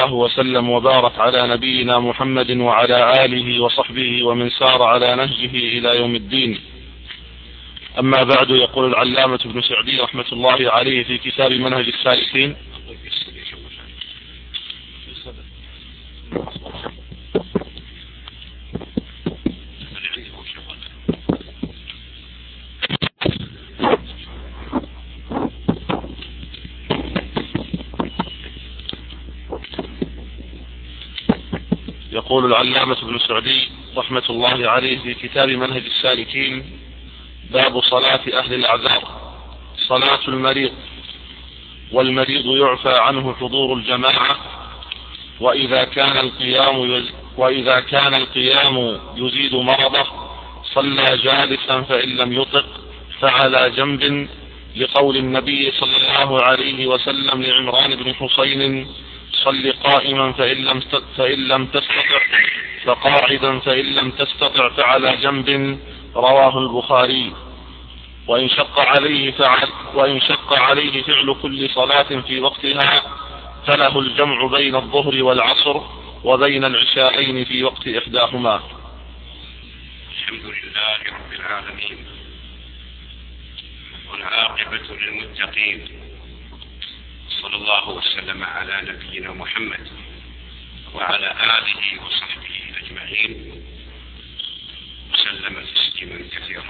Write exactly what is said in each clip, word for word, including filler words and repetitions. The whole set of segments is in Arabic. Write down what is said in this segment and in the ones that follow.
الله وسلم وبارك على نبينا محمد وعلى آله وصحبه ومن سار على نهجه إلى يوم الدين. أما بعد، يقول العلامة ابن سعدي رحمة الله عليه في كتاب منهج السالكين: يقول العلامة ابن سعدي رحمة الله عليه في كتاب منهج السالكين: باب صلاة أهل الأعذار. صلاة المريض. والمريض يعفى عنه حضور الجماعة، وإذا كان القيام يز... وإذا كان القيام يزيد مرضه صلى جالسا، فإن لم يطق فعلى جنب، لقول النبي صلى الله عليه وسلم لعمران بن حسين: صل قائما فإن لم فإن لم تستطع فقاعدا، فإن لم تستطع فعلى جنب. رواه البخاري. وإن شق عليه فعل وإن شق عليه فعل كل صلاة في وقتها فله الجمع بين الظهر والعصر وبين العشاءين في وقت إحداهما. الحمد لله رب العالمين، والعاقبة للمتقين، صلى الله وسلم على نبينا محمد وعلى آله وصحبه أجمعين وسلم تسليما كثيرا.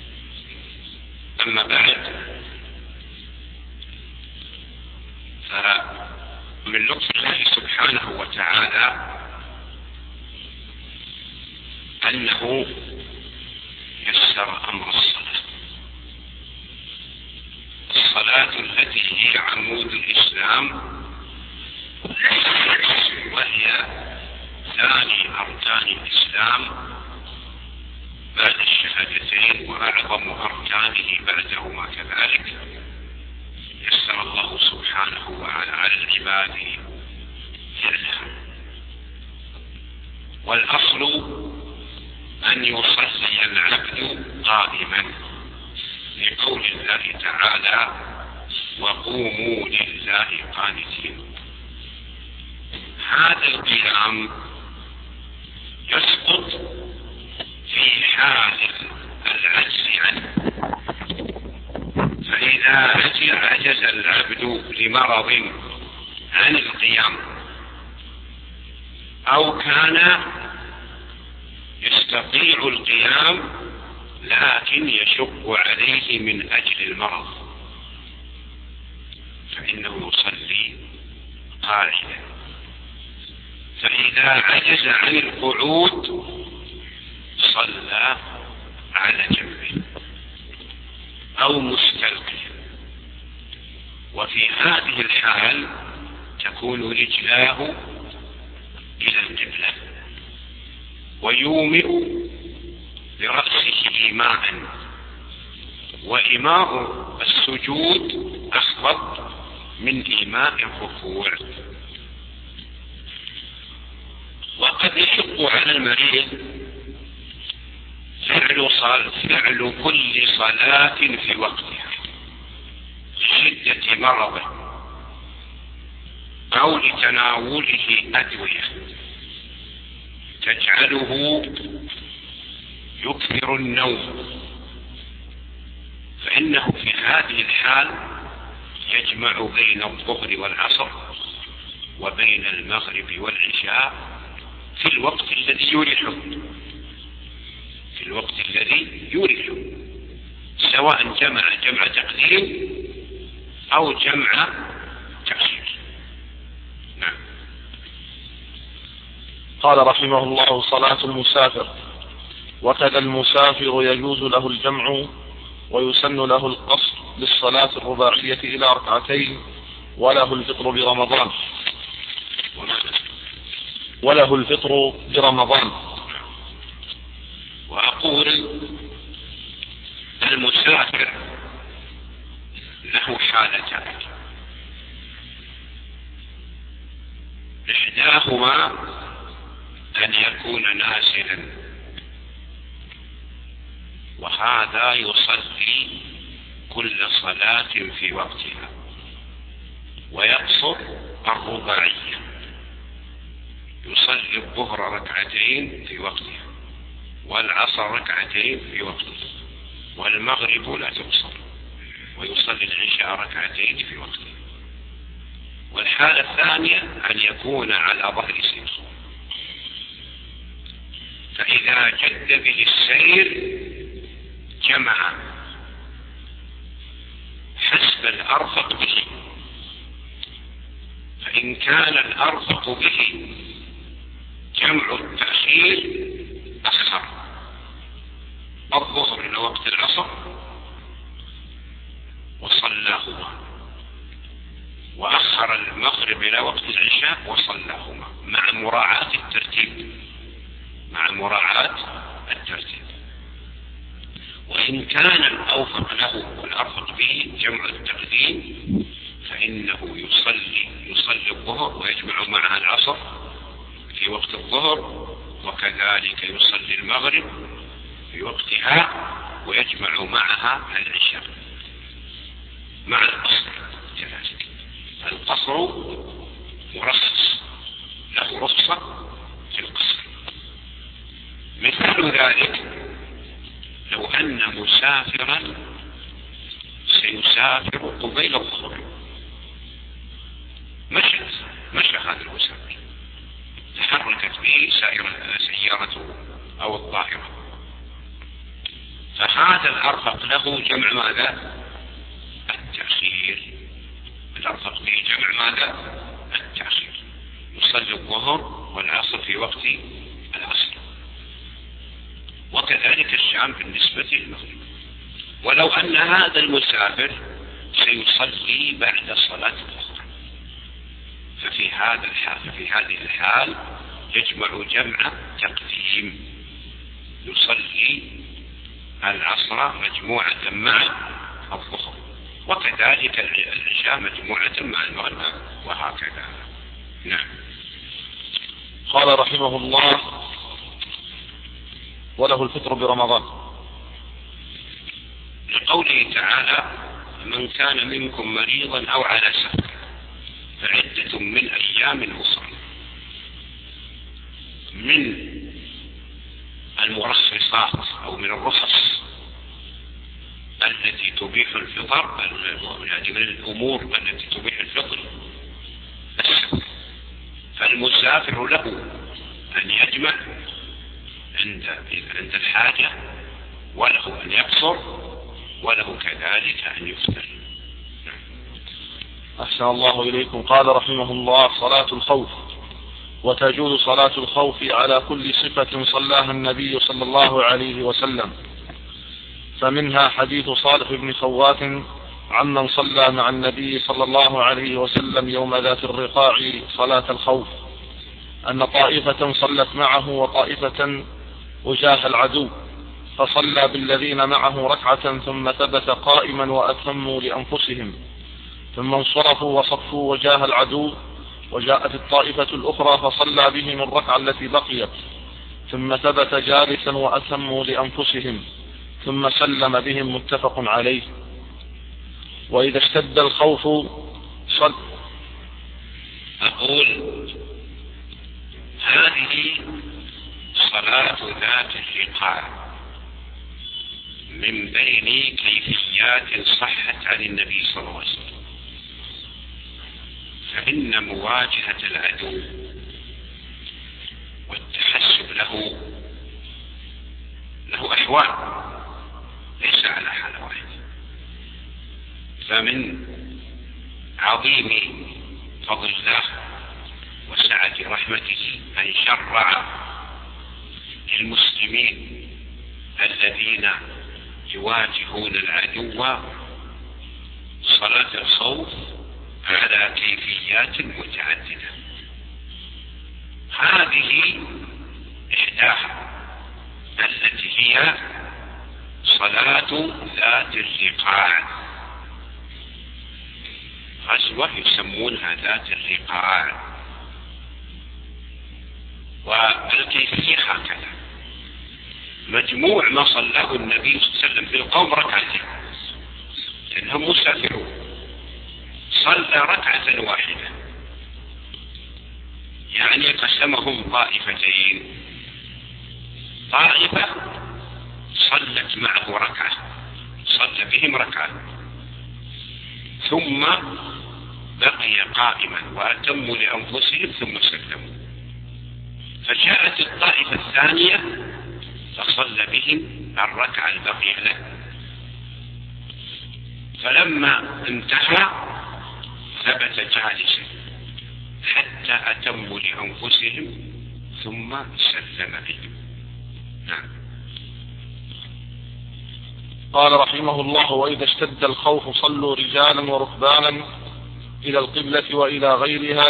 أما بعد، فمن لطف الله سبحانه وتعالى أنه يسر أمر الصلاة، الصلاة التي هي عمود الإسلام، وهي ثاني أركان الإسلام بعد الشهادتين وأعظم أركانه بعدهما كذلك. يسر الله سبحانه وتعالى على العباد فعلها، والأصل أن يصلي العبد قائما، لقول الله تعالى: وقوموا لله قانتين. هذا القيام يسقط في حال العجز عنه، فإذا عجز العبد لمرض عن القيام، أو كان يستطيع القيام لكن يشق عليه من أجل المرض، فإنه يصلي قاعدا. فإذا عجز عن القعود صلى على جنبه أو مستلقيا، وفي هذه الحال تكون رجلاه إلى القبلة، ويومئ برأسه إيماء، وإيماء السجود أخفض من إيماء الركوع. وقد يشق على المريض فعل, فعل كل صلاة في وقتها لشدة مرضه أو لتناوله أدوية تجعله يكثر النوم، فإنه في هذه الحال يجمع بين الظهر والعصر وبين المغرب والعشاء في الوقت الذي يريحه في الوقت الذي يريحه سواء جمع جمع تقديم أو جمع تأخير. نعم. قال رحمه الله: صلاة المسافر. وكذا المسافر يجوز له الجمع، ويسن له القصر للصلاة الرباعية إلى ركعتين، وله الفطر برمضان وله الفطر برمضان. وأقول: المسافر له حالتان، إحداهما أن يكون نازلا، وهذا يصلي كل صلاة في وقتها ويقصر الرباعية، يصلي الظهر ركعتين في وقتها، والعصر ركعتين في وقتها، والمغرب لا تقصر، ويصلي العشاء ركعتين في وقتها. والحالة الثانية أن يكون على ظهر سير، فإذا جد به السير جمع حسب الأرفق به، فإن كان الأرفق به جمع التأخير أخر الظهر إلى وقت العصر وصلاهما، وأخر المغرب إلى وقت العشاء وصلاهما، مع مراعاة الترتيب مع مراعاة الترتيب. وإن كان الأوفق له والأرفق به جمع التقديم فإنه يصلي يصلي الظهر ويجمع معها العصر في وقت الظهر، وكذلك يصلي المغرب في وقتها ويجمع معها العشاء مع القصر كذلك. القصر مرخص، له رخصة في القصر. مثال ذلك لو أن مسافرا سيسافر قبيل الظهر، مشى مشى هذا المسافر، تحركت به سيارته أو الطائرة، فهذا الأرفق له جمع ماذا؟ التأخير. الأرفق به جمع ماذا؟ التأخير، يصلي الظهر والعصر في وقت العصر، وكذلك الشام بالنسبة للمغرب. ولو أن هذا المسافر سيصلي بعد صلاة الظهر، ففي هذا الحال في هذه الحال يجمع جمع تقديم، يصلي العصر مجموعة مع الظهر، وكذلك العشاء مجموعة مع المغرب، وهكذا. نعم. قال رحمه الله: وله الفطر برمضان، لقوله تعالى: من كان منكم مريضا أو على سفر فعدة من أيام أخرى. من المرخصات أو من الرخص التي تبيح الفطر، يعني من الأمور التي تبيح الفطر السفر، فالمسافر له أن يجمع عند عند الحاجة، وله أن يقصر، وله كذلك أن يفطر. أحسن الله إليكم. قال رحمه الله: صلاة الخوف. وتجوز صلاة الخوف على كل صفة صلاها النبي صلى الله عليه وسلم، فمنها حديث صالح بن خوات عمن صلى مع النبي صلى الله عليه وسلم يوم ذات الرقاع صلاة الخوف، أن طائفة صلت معه وطائفة وجاه العدو، فصلى بالذين معه ركعة ثم ثبت قائما وأتموا لأنفسهم، ثم انصرفوا وصفوا وجاه العدو، وجاءت الطائفة الأخرى فصلى بهم الركعة التي بقيت، ثم ثبت جالسا وأتموا لأنفسهم، ثم سلم بهم. متفق عليه. وإذا اشتد الخوف صل. أقول هذه صلاة ذات الرقاع من بين كيفيات صحت عن النبي صلى الله عليه وسلم، فإن مواجهة العدو والتحسب له له أحوال، ليس على حالة واحدة. فمن عظيم فضل الله وسعة رحمته أن شرع المسلمين الذين يواجهون العدو صلاة الخوف على كيفيات متعددة. هذه إحداها التي هي صلاة ذات الرقاع، غزوة يسمونها ذات الرقاع، والكيفية هكذا: مجموع ما صلاه النبي صلى الله عليه وسلم بالقوم ركعتين، لأنهم مسافرون، صلى ركعة واحدة، يعني يعني قسمهم طائفتين، طائفة صلت معه ركعة، صلى بهم ركعة ثم بقي قائما وأتموا لأنفسهم ثم سلموا. فجاءت الطائفة الثانية فصلى بهم الركعة البقية له، فلما انتهى ثبت جالسا حتى أتموا لأنفسهم ثم سلم بهم. نعم. قال رحمه الله: وإذا اشتد الخوف صلوا رجالا وركبانا إلى القبلة وإلى غيرها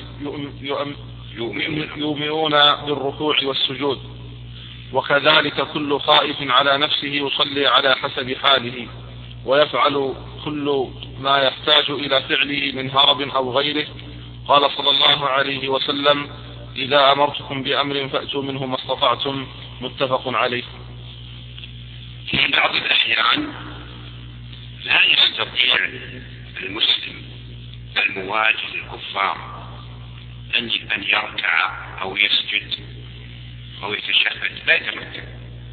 يؤمنون بالركوع والسجود، وكذلك كل خائف على نفسه يصلي على حسب حاله، ويفعل كل ما يحتاج إلى فعله من هرب أو غيره. قال صلى الله عليه وسلم: إذا أمرتكم بأمر فأتوا منه ما استطعتم. متفق عليه. في بعض الأحيان لا يستطيع المسلم المواجه للكفار أن يركع أو يسجد أو يتشهد، لا يتمكن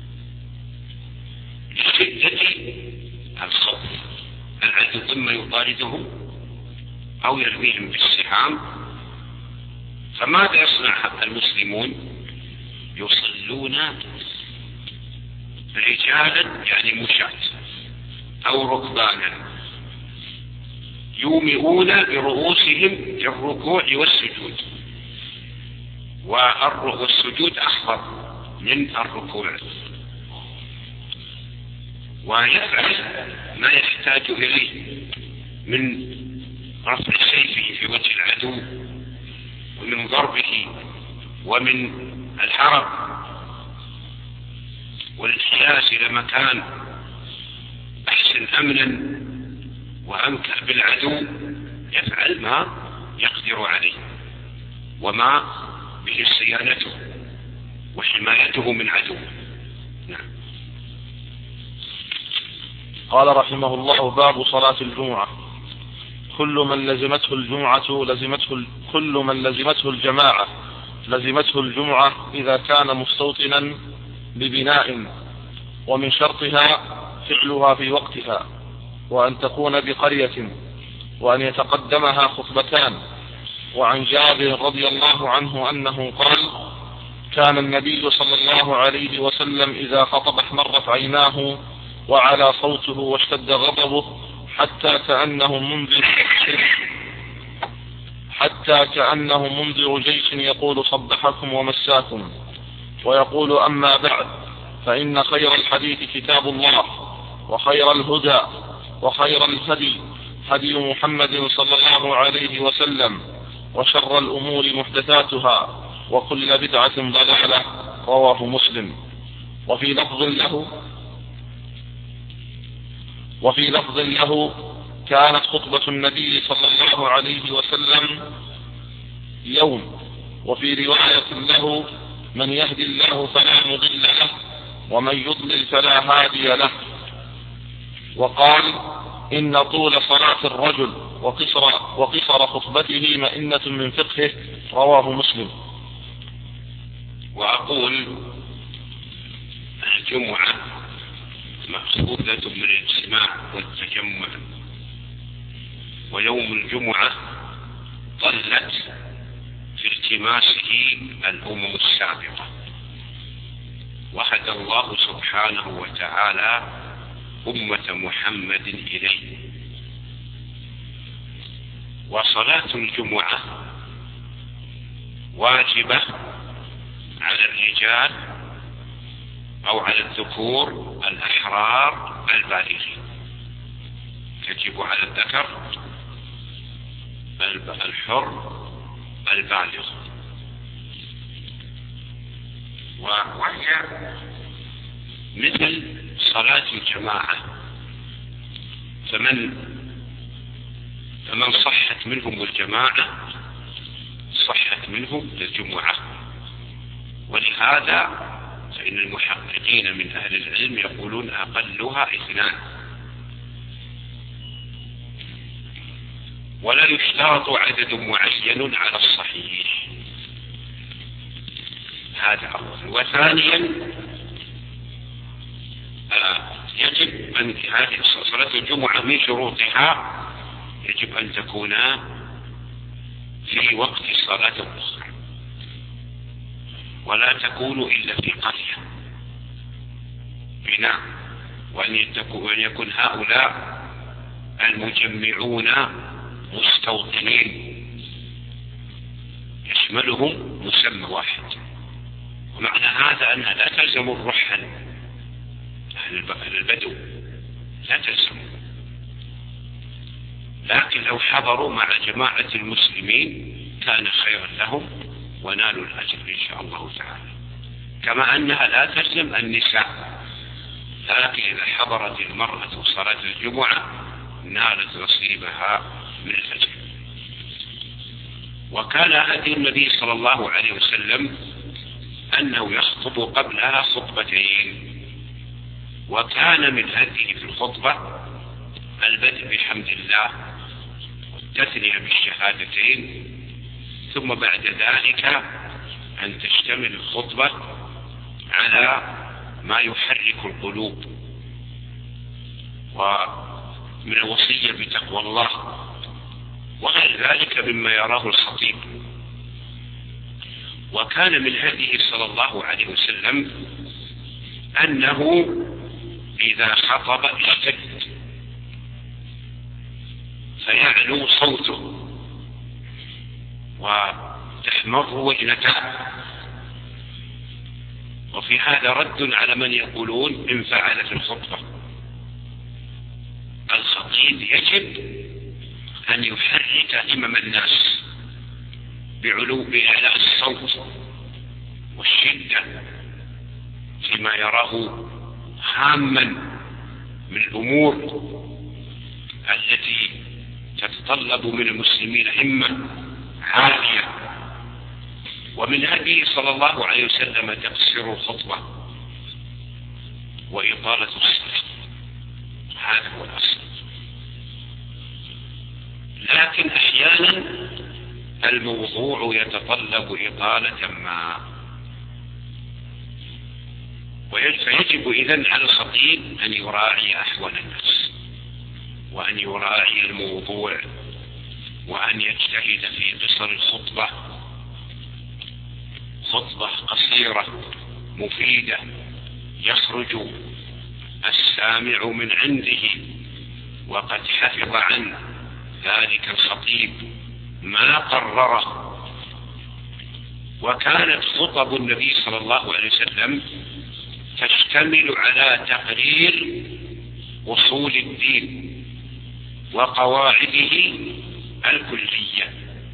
لشدة الخوف، العدو إما يطارده أو يرميهم بالسهام. فماذا يصنع المسلمون؟ يصلون رجالا يعني مشاة أو ركبانا يومئون برؤوسهم للركوع والسجود، والسجود أخطر من الركوع، ويفعل ما يحتاج إليه من رفع سيفه في وجه العدو ومن ضربه ومن الحرب والانحياز إلى مكان أحسن أمنا وأمكن بالعدو، يفعل ما يقدر عليه وما به صيانته وحمايته من عدو. نعم. قال رحمه الله: باب صلاة الجمعة. كل من لزمته الجمعة لزمته كل من لزمته الجماعة لزمته الجمعة إذا كان مستوطنا ببناء، ومن شرطها فعلها في وقتها، وأن تكون بقرية، وأن يتقدمها خطبتان. وعن جابر رضي الله عنه أنه قال: كان النبي صلى الله عليه وسلم إذا خطب احمرت عيناه وعلى صوته واشتد غضبه حتى كأنه منذر حتى كأنه منذر جيش يقول: صبحكم ومساكم. ويقول: أما بعد، فإن خير الحديث كتاب الله، وخير الهدى وخير الهدي هدي محمد صلى الله عليه وسلم، وشر الأمور محدثاتها، وكل بدعة ضلالة. رواه مسلم. وفي لفظ له وفي لفظ له كانت خطبة النبي صلى الله عليه وسلم يوم. وفي رواية له: من يهدي الله فلا مضل له، ومن يضلل فلا هادي له. وقال: إن طول صلاة الرجل وقصر, وقصر خطبته مئنة من فقهه. رواه مسلم. وأقول: الجمعة مأخوذة من الاجتماع والتجمع، ويوم الجمعة ظلت في التماسه الأمم السابقة، وهدى الله سبحانه وتعالى أمة محمد إليه. وصلاة الجمعة واجبة على الرجال أو على الذكور الأحرار البالغين، تجب على الذكر الحر البالغ. وهي مثل صلاة الجماعة، فمن فمن صحت منهم الجماعة صحت منهم الجمعة. ولهذا فإن المحققين من أهل العلم يقولون أقلها اثنان، ولا يشترط عدد معين على الصحيح، هذا أول. وثانيا يجب أن هذه صلاة الجمعة من شروطها يجب أن تكون في وقت الصلاة الأخرى، ولا تكون إلا في قرية بناء، وأن يكون هؤلاء المجمعون مستوطنين يشملهم مسمى واحد. ومعنى هذا أنها لا تلزم الرحل أهل البدو، لا تلزم، لكن لو حضروا مع جماعة المسلمين كان خيرا لهم ونالوا الأجر إن شاء الله تعالى. كما أنها لا تلزم النساء، لكن إذا حضرت المرأة صلاة الجمعة نالت نصيبها من الأجر. وكان هدي النبي صلى الله عليه وسلم أنه يخطب قبلها خطبتين، وكان من هديه في الخطبة البدء بحمد الله والتثنية بالشهادتين، ثم بعد ذلك أن تشتمل الخطبة على ما يحرك القلوب، ومن الوصية بتقوى الله وغير ذلك مما يراه الخطيب. وكان من هديه صلى الله عليه وسلم أنه إذا خطب اشتد فيعلو صوته وتحمر وجنته. وفي هذا رد على من يقولون إن فعل في الخطبة. الخطيب يجب أن يحرك همم الناس بعلو بإعلاء الصوت والشدة فيما يراه هاما من الأمور التي تتطلب من المسلمين همة عالية. ومن هديه صلى الله عليه وسلم تقصير الخطبة وإطالة الصلاة، هذا هو الأصل. لكن أحيانا الموضوع يتطلب إطالة ما، فيجب إذن على الخطيب أن يراعي أحوال الناس، وأن يراعي الموضوع، وأن يجتهد في قصر الخطبة، خطبة قصيرة مفيدة يخرج السامع من عنده وقد حفظ عن ذلك الخطيب ما قرره. وكانت خطب النبي صلى الله عليه وسلم تشتمل على تقرير أصول الدين وقواعده الكلية.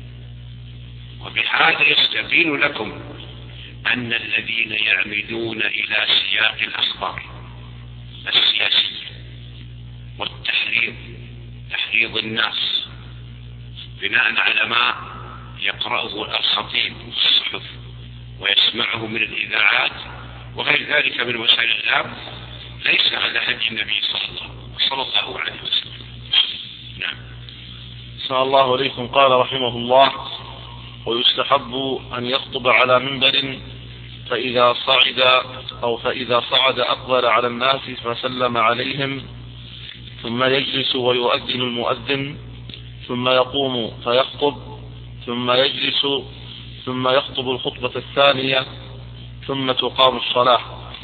وبهذا يستبين لكم أن الذين يعمدون إلى سياق الأخبار السياسية والتحريض تحريض الناس بناء على ما يقرأه الخطيب في الصحف ويسمعه من الإذاعات وغير ذلك من وسائل الإعلام، ليس هذا هدي النبي صلى الله عليه وسلم. نعم. صلى الله عليكم. قال رحمه الله: ويستحب أن يخطب على منبر فإذا صعد أو فإذا صعد أقبل على الناس فسلم عليهم، ثم يجلس ويؤذن المؤذن، ثم يقوم فيخطب، ثم يجلس، ثم يخطب الخطبة الثانية، ثم تقام الصلاة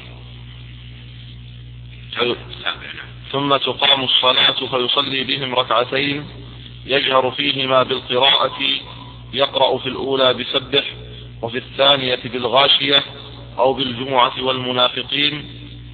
ثم تقام الصلاة فيصلي بهم ركعتين يجهر فيهما بالقراءة، يقرأ في الأولى بسبح وفي الثانية بالغاشية أو بالجمعة والمنافقين.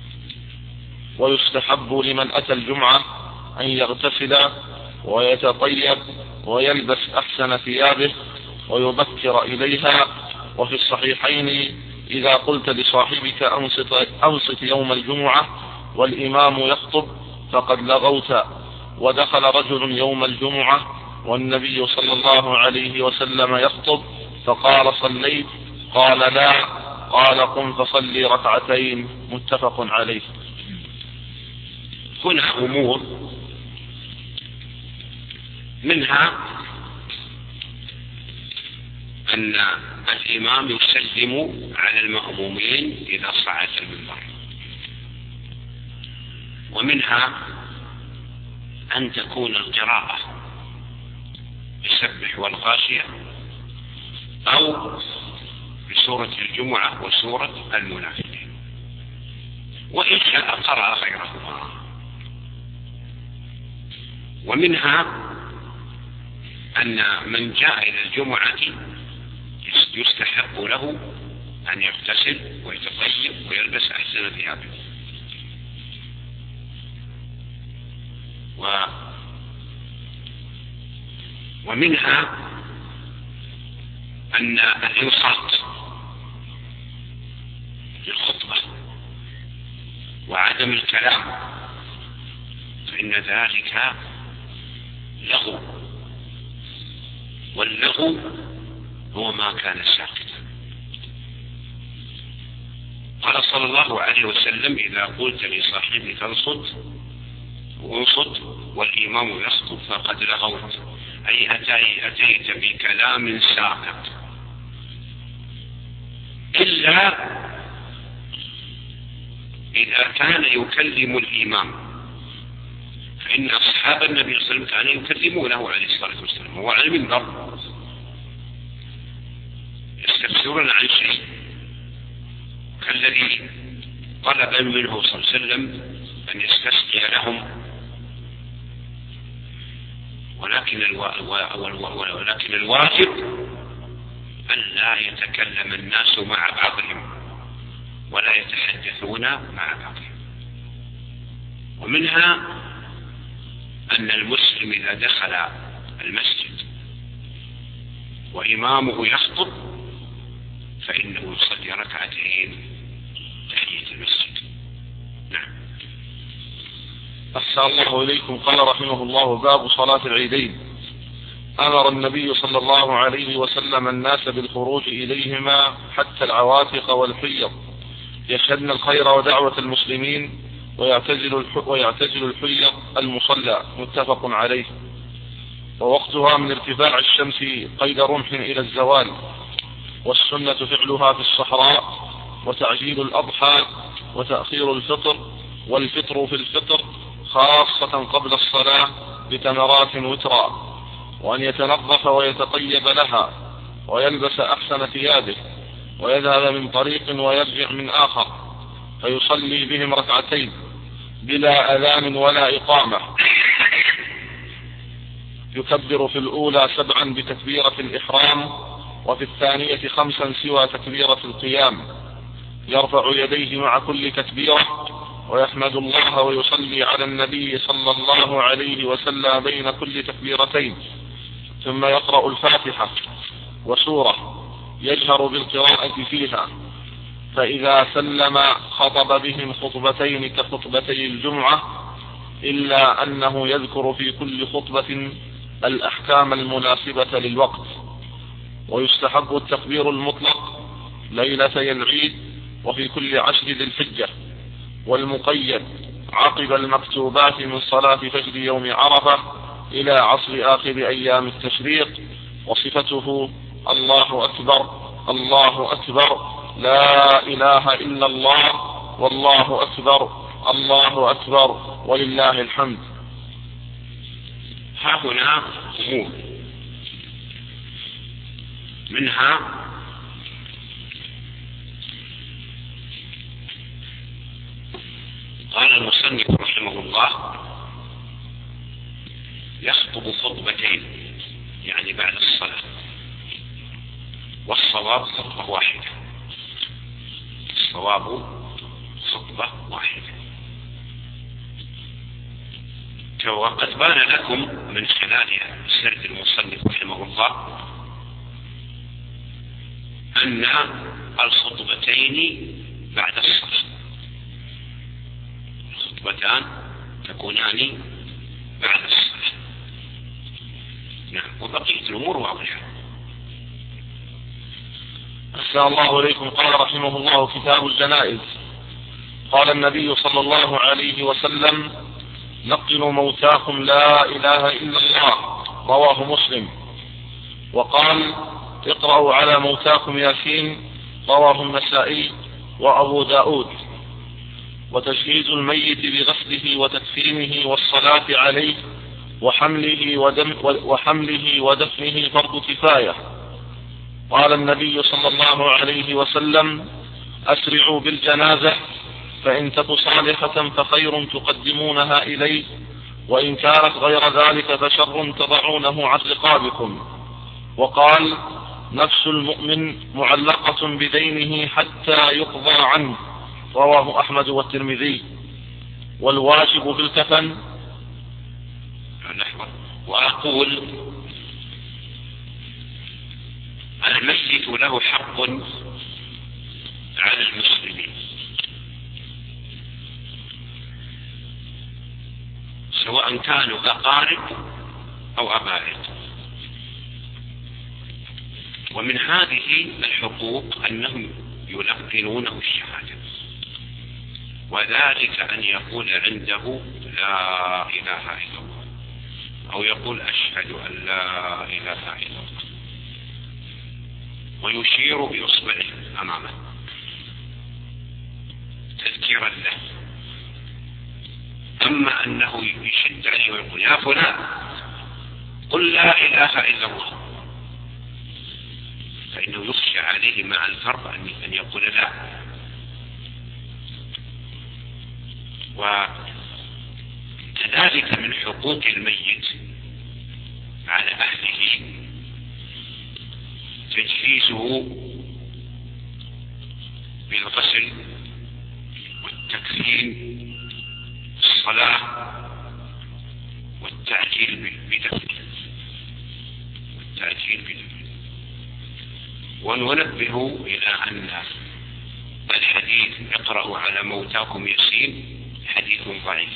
ويستحب لمن أتى الجمعة أن يغتسل ويتطيب ويلبس أحسن ثيابه ويبكر إليها. وفي الصحيحين: إذا قلت لصاحبك أنصت, أنصت يوم الجمعة والإمام يخطب فقد لغوت. ودخل رجل يوم الجمعة والنبي صلى الله عليه وسلم يخطب فقال: صليت؟ قال: لا. قال: قم فصلي ركعتين. متفق عليه. هنا أمور منها أن الإمام يسلم على المأمومين إذا صعد المنبر. ومنها أن تكون القراءة بسبح والغاشية أو بسورة الجمعة وسورة المنافقين، وإن شاء قرأ غيرهما. ومنها أن من جاء إلى الجمعة يستحب له أن يغتسل ويتطيب ويلبس أحسن ثيابه. و ومنها أن الإنصات للخطبة وعدم الكلام، فإن ذلك لغو، واللغو هو ما كان ساكتا. قال صلى الله عليه وسلم: إذا قلت لصاحبك انصت وانصت والإمام يخطب فقد لغوت، أي أتيت بكلام ساكت، إلا إذا كان يكلم الإمام، فإن أصحاب النبي صلى الله عليه وسلم كانوا يكلمونه عليه الصلاة والسلام هو على المنبر، يستفسرون عن شيء، كالذي طلب منه صلى الله عليه وسلم أن يستسقي لهم، ولكن ولكن الواجب أن لا يتكلم الناس مع بعضهم ولا يتحدثون مع بعضهم. ومنها أن المسلم إذا دخل المسجد وإمامه يخطب فإنه يصلي ركعتين تحية المسجد. نعم. أحسن الله إليكم. قال رحمه الله: باب صلاة العيدين. أمر النبي صلى الله عليه وسلم الناس بالخروج إليهما حتى العواتق والحيض يشهدن الخير ودعوة المسلمين ويعتزل ويعتزل الحيض المصلى، متفق عليه. ووقتها من ارتفاع الشمس قيد رمح إلى الزوال، والسنة فعلها في الصحراء، وتعجيل الأضحى وتأخير الفطر، والفطر في الفطر خاصة قبل الصلاة بتمرات وترا، وأن يتنظف ويتطيب لها ويلبس أحسن ثيابه ويذهب من طريق ويرجع من آخر فيصلي بهم ركعتين بلا أذان ولا إقامة، يكبر في الأولى سبعا بتكبيرة الإحرام، وفي الثانية خمسا سوى تكبيرة القيام، يرفع يديه مع كل تكبيرة ويحمد الله ويصلي على النبي صلى الله عليه وسلم بين كل تكبيرتين، ثم يقرأ الفاتحة وسورة يجهر بالقراءة فيها، فإذا سلم خطب بهم خطبتين كخطبتي الجمعة، إلا أنه يذكر في كل خطبة الأحكام المناسبة للوقت. ويستحب التكبير المطلق ليلتي العيد وفي كل عشر ذي الحجة، والمقيد عقب المكتوبات من صلاة فجر يوم عرفة إلى عصر آخر أيام التشريق. وصفته: الله أكبر الله أكبر لا إله إلا الله والله أكبر الله أكبر ولله الحمد. ها هنا أمور، منها قال المصنف رحمه الله: يخطب خطبتين يعني بعد الصلاة، والصواب خطبة واحدة، الصواب خطبة واحدة. وقد بان لكم من خلال سرد المصنف رحمه الله أن الخطبتين بعد الصلاة، الخطبتان تكونان بعد الصلاة. نعم. وبقية الأمور واضحة. أحسن الله إليكم. قال رحمه الله: كتاب الجنائز. قال النبي صلى الله عليه وسلم: نقلوا موتاكم لا إله إلا الله، رواه مسلم. وقال: اقرأوا على موتاكم ياسين رواه النسائي وأبو داود. وتجهيز الميت بغسله وتكفينه والصلاة عليه وحمله, ودم وحمله ودفنه فرض كفاية. قال النبي صلى الله عليه وسلم: أسرعوا بالجنازة، فإن تك صالحة فخير تقدمونها إليه، وإن كانت غير ذلك فشر تضعونه عن رقابكم. وقال: نفس المؤمن معلقة بدينه حتى يقضى عنه، رواه أحمد والترمذي. والواجب في الكفن. وأقول: الميت له حق على المسلمين، سواء كانوا أقارب أو أبائد. ومن هذه الحقوق أنهم يلقنونه الشهادة، وذلك أن يقول عنده لا إله إلا الله، أو يقول أشهد أن لا إله إلا الله، ويشير بإصبعه أمامه تذكيرا له. أما أنه يشد عليه ويقول: يا فلان قل لا إله إلا الله، فإنه يخشى عليه مع الفرق أن يقول لا. وكذلك من حقوق الميت على أهله تجهيزه بالغسل والتكفين، الصلاة، والتعجيل بدفنه والتعجيل بدفنه. وننبه إلى أن الحديث اقرأوا على موتاكم ياسين حديث ضعيف،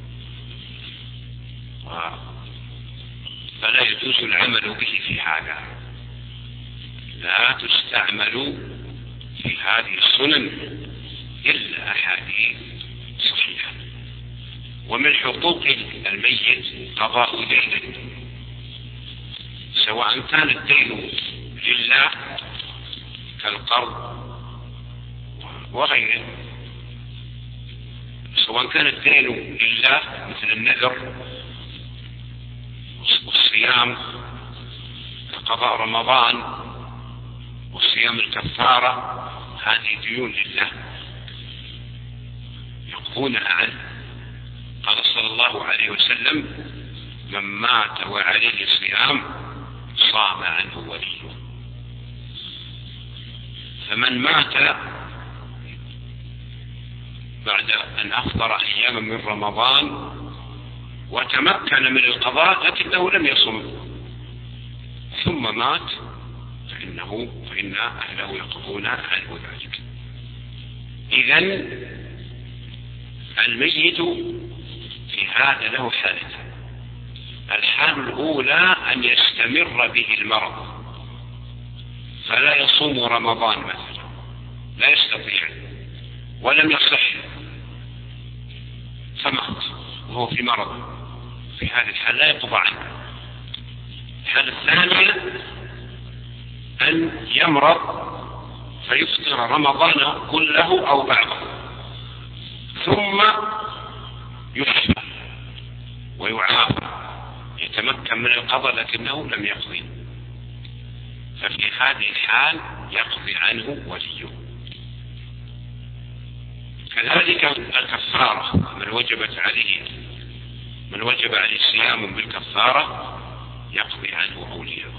فلا يجوز العمل به في هذا، لا تستعمل في هذه السنن إلا أحاديث صحيحة. ومن حقوق الميت قضاء دينه، سواء كان الدين لله كالقرض وغيره، سواء كان الدين لله مثل النذر والصيام كقضاء رمضان وصيام الكفارة، هذه ديون لله يقضونها عنه. قال صلى الله عليه وسلم: من مات وعليه صيام صام عنه وليه. فمن مات بعد أن أفطر أياما من رمضان وتمكن من القضاء لكنه لم يصم ثم مات، فإنه فإن أهله يقضون عنه ذلك. إذن الميت في هذا له حالتان: الحال الأولى أن يستمر به المرض فلا يصوم رمضان مثلا، لا يستطيع ولم يصح فمات وهو في مرض، في هذه الحال لا يقضى عنه. الحالة الثانية أن يمرض فيفطر رمضان كله أو بعضه ثم يحفى ويعافى، يتمكن من القضاء لكنه لم يقضي، ففي هذه الحال يقضي عنه وليه. كذلك الكفارة، من وجبت عليه من وجب عليه صيام بالكفارة يقضي عنه أولياءه.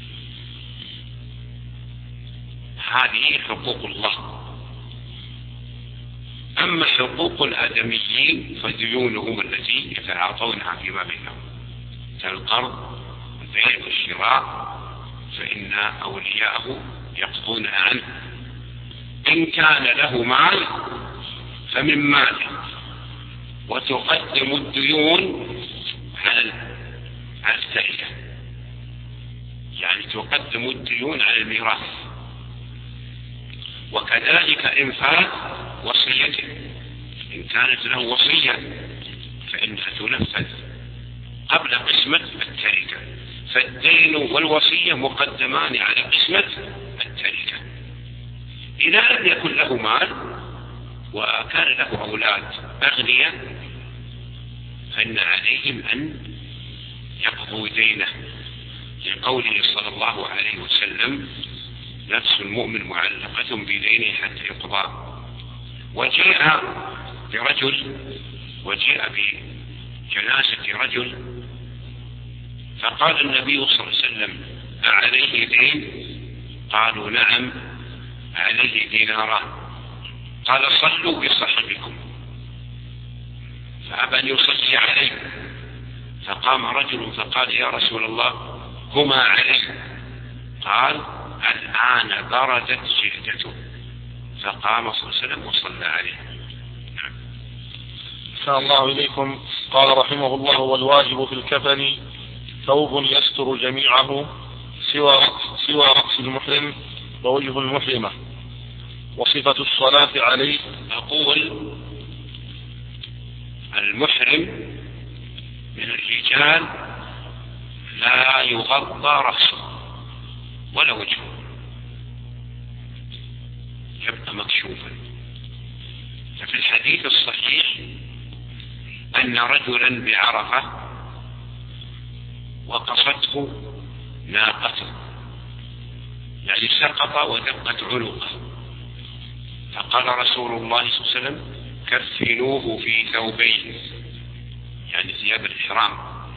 هذه حقوق الله. أما حقوق الآدميين فديونهم التي يتعاطونها فيما بينهم كالقرض والبيع والشراء، فإن أولياءه يقضونها عنه. إن كان له مال فمن ماله، وتقدم الديون على على التركة، يعني تقدم الديون على الميراث. وكذلك إنفاذ وصيته، إن كانت له وصية فإنها تنفذ قبل قسمة التركة، فالدين والوصية مقدمان على قسمة التركة. إذا لم يكن له مال وكان له أولاد أغنياء فإن عليهم أن يقضوا دينه، لقوله صلى الله عليه وسلم: نفس المؤمن معلقة بدينه حتى يقضى. وجاء برجل وجاء بجنازة رجل فقال النبي صلى الله عليه وسلم: أعليه دين؟ قالوا: نعم عليه ديناران. قال: صلوا بصاحبكم. فأبى أن يصلي عليه، فقام رجل فقال: يا رسول الله هما عليه. قال: الآن بردت جلدته. فقام صلى الله عليه وسلم وصلى عليه. أحسن الله إليكم. قال رحمه الله: والواجب في الكفن ثوب يستر جميعه سوى رأس, سوى رأس المحرم ووجه المحرمة. وصفة الصلاة عليه: أقول المحرم من الرجال لا يغطى رأسه ولا وجهه، يبقى مكشوفا. ففي الحديث الصحيح أن رجلا بعرفة وقصته ناقته، يعني سقط ودقت عنقه، فقال رسول الله صلى الله عليه وسلم: كفنوه في ثوبين، يعني ثياب الإحرام،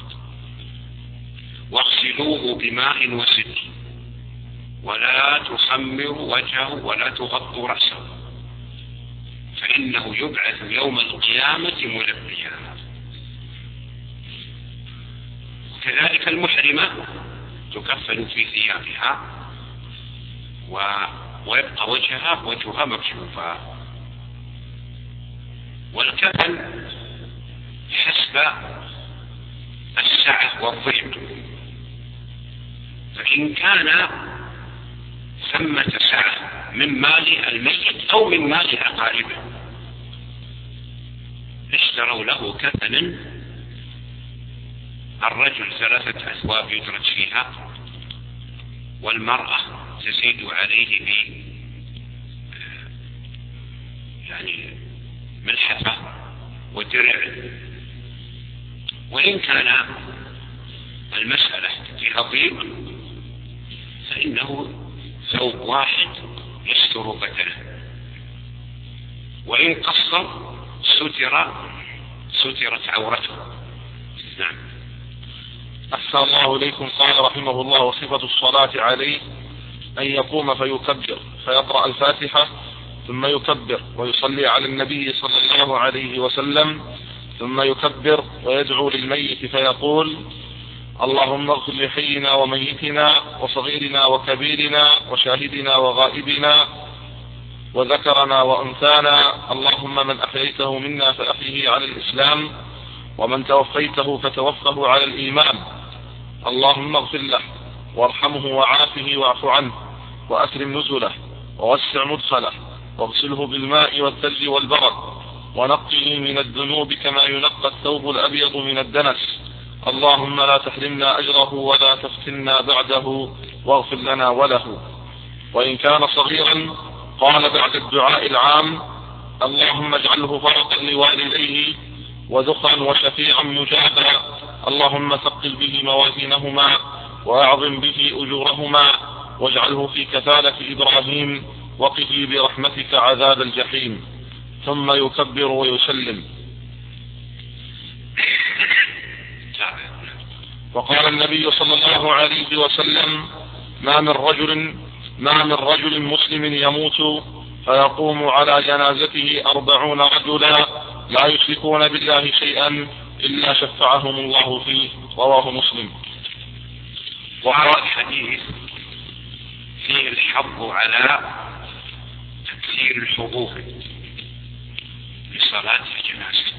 واغسلوه بماء وسدر، ولا تخمروا وجهه ولا تغطوا رأسه، فإنه يبعث يوم القيامة ملبيا. كذلك المحرمة تكفن في ثيابها و... ويبقى وجهها وجهها مكشوفا. والكفن حسب السعة والضيق، فإن كان ثمة سعة من مال الميت أو من مال أقاربه اشتروا له كفنا، الرجل ثلاثة أثواب يدرج فيها، والمرأة تزيد عليه ب يعني ملحفة ودرع. وإن كان المسألة فيها ضيق فإنه ثوب واحد يستر بدنه، وإن قصر ستر سترت عورته. نعم. أحسن الله إليكم. قال رحمه الله: وصفة الصلاة عليه أن يقوم فيكبر فيقرأ الفاتحة ثم يكبر ويصلي على النبي صلى الله عليه وسلم، ثم يكبر ويدعو للميت فيقول: اللهم اغفر لحينا وميتنا وصغيرنا وكبيرنا وشاهدنا وغائبنا وذكرنا وأنثانا، اللهم من أحييته منا فأحيه على الإسلام، ومن توفيته فتوفه على الإيمان، اللهم اغفر له وارحمه وعافه واعف عنه وأكرم نزله ووسع مدخله واغسله بالماء والثلج والبرد ونقه من الذنوب كما ينقى الثوب الأبيض من الدنس، اللهم لا تحرمنا أجره ولا تفتنا بعده واغفر لنا وله. وإن كان صغيرا قال بعد الدعاء العام: اللهم اجعله فرطا لوالديه وذخرا وشفيعا مجابا، اللهم ثقل به موازينهما وأعظم به أجورهما واجعله في كفالة إبراهيم وقه برحمتك عذاب الجحيم. ثم يكبر ويسلم. وقال النبي صلى الله عليه وسلم: ما من رجل ما من رجل مسلم يموت فيقوم على جنازته أربعون رجلا لا يشركون بالله شيئا إلا شفعهم الله فيه. رواه مسلم. وهذا الحديث فيه الحظ على تكثير الحضور لصلاة الجنازة،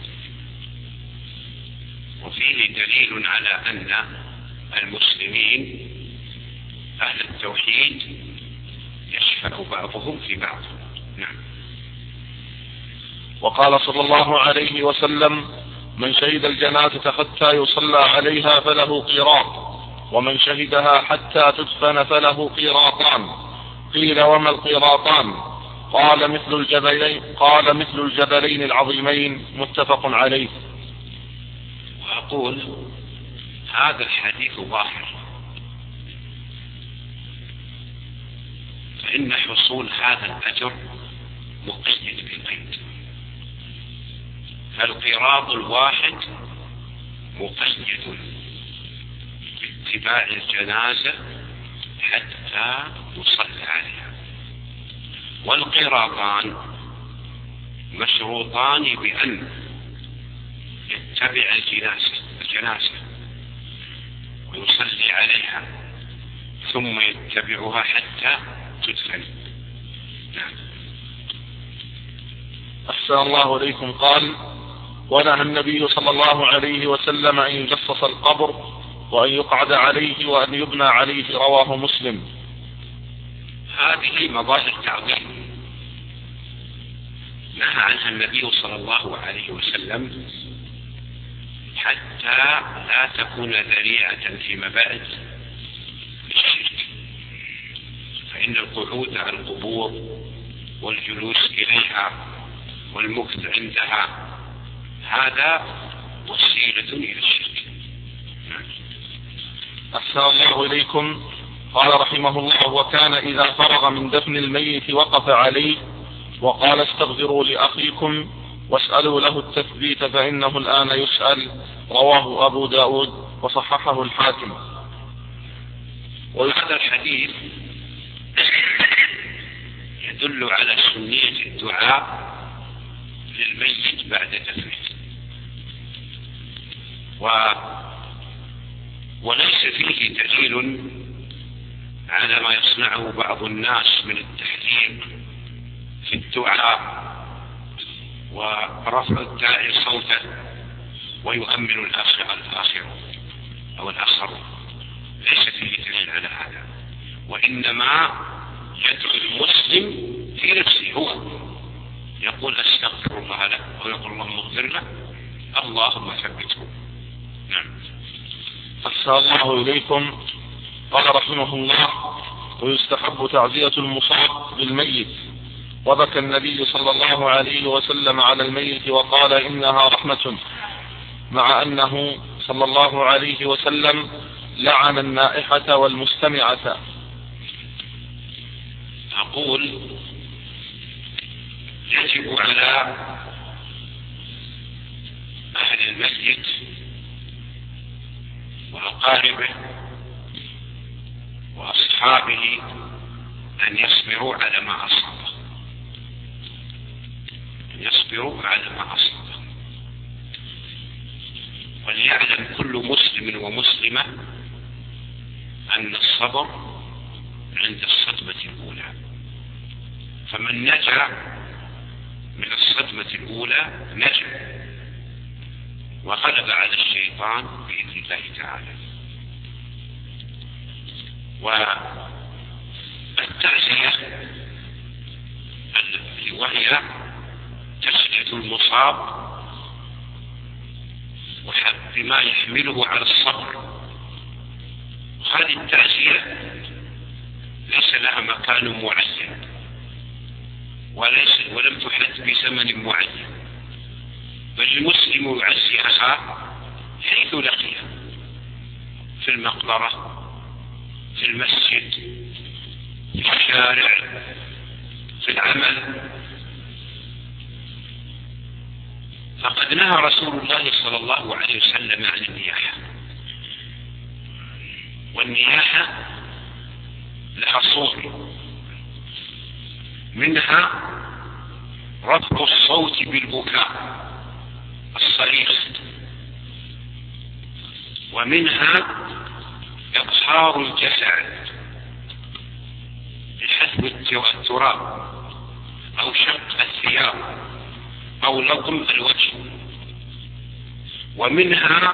وفيه دليل على أن المسلمين أهل التوحيد يشفع بعضهم في بعض. نعم. وقال صلى الله عليه وسلم: من شهد الجنازة حتى يصلى عليها فله قيراط، ومن شهدها حتى تدفن فله قيراطان. قيل وما القيراطان؟ قال مثل الجبلين قال مثل الجبلين العظيمين. متفق عليه. وأقول هذا الحديث ظاهر، فإن حصول هذا الأجر مقيد بالقيد، فالقيراط الواحد مقيد باتباع الجنازة حتى يصلى عليها، والقيراطان مشروطان بأن يتبع الجنازة الجنازة ويصلي عليها ثم يتبعها حتى تدفن. نعم. أحسن الله إليكم. قال: ونهى النبي صلى الله عليه وسلم أن يجصص القبر وأن يقعد عليه وأن يبنى عليه. رواه مسلم. هذه مظاهر تعظيم نهى عنها النبي صلى الله عليه وسلم حتى لا تكون ذريعة فيما بعد للشرك، فإن القعود على القبور والجلوس إليها والمكث عندها هذا وسيلة إلى الشرك. أحسن الله إليكم. قال رحمه الله: وكان إذا فرغ من دفن الميت وقف عليه وقال: استغفروا لأخيكم واسألوا له التثبيت فإنه الآن يسأل. رواه أبو داود وصححه الحاكم. وهذا الحديث يدل على سنية الدعاء للميت بعد دفنه، و... وليس فيه دليل على ما يصنعه بعض الناس من التحذير في الدعاء ورفع الداعي صوته ويؤمن الآخر الآخر أو الآخر. ليس فيه دليل على هذا، وإنما يدعو المسلم في نفسه، هو يقول: أستغفر الله له، ويقول: اللهم اغفر له، اللهم ثبته. نعم. أحسن الله إليكم. قال رحمه الله: ويستحب تعزية المصاب بالميت. وبكى النبي صلى الله عليه وسلم على الميت وقال: إنها رحمة، مع أنه صلى الله عليه وسلم لعن النائحة والمستمعة. أقول يجب على أهل المسجد وأقاربه وأصحابه أن يصبروا على ما أصابه، أن يصبروا على ما أصابه، وليعلم كل مسلم ومسلمة أن الصبر عند الصدمة الأولى، فمن نجا من الصدمة الأولى نجا وغلب على الشيطان بإذن الله تعالى. والتعزية وهي تسعد المصاب بما يحمله على الصبر. هذه التعزية ليس لها مكان معين وليس ولم تحد بزمن معين، بل المسلم يعزي أخاه حيث لقيه، في المقبرة، في المسجد، في الشارع، في العمل. فقد نهى رسول الله صلى الله عليه وسلم عن النياحة، والنياحة لها صور، منها رفع الصوت بالبكاء الصريخ، ومنها إقصار الجسد بحسب التراب أو شق الثياب أو لطم الوجه، ومنها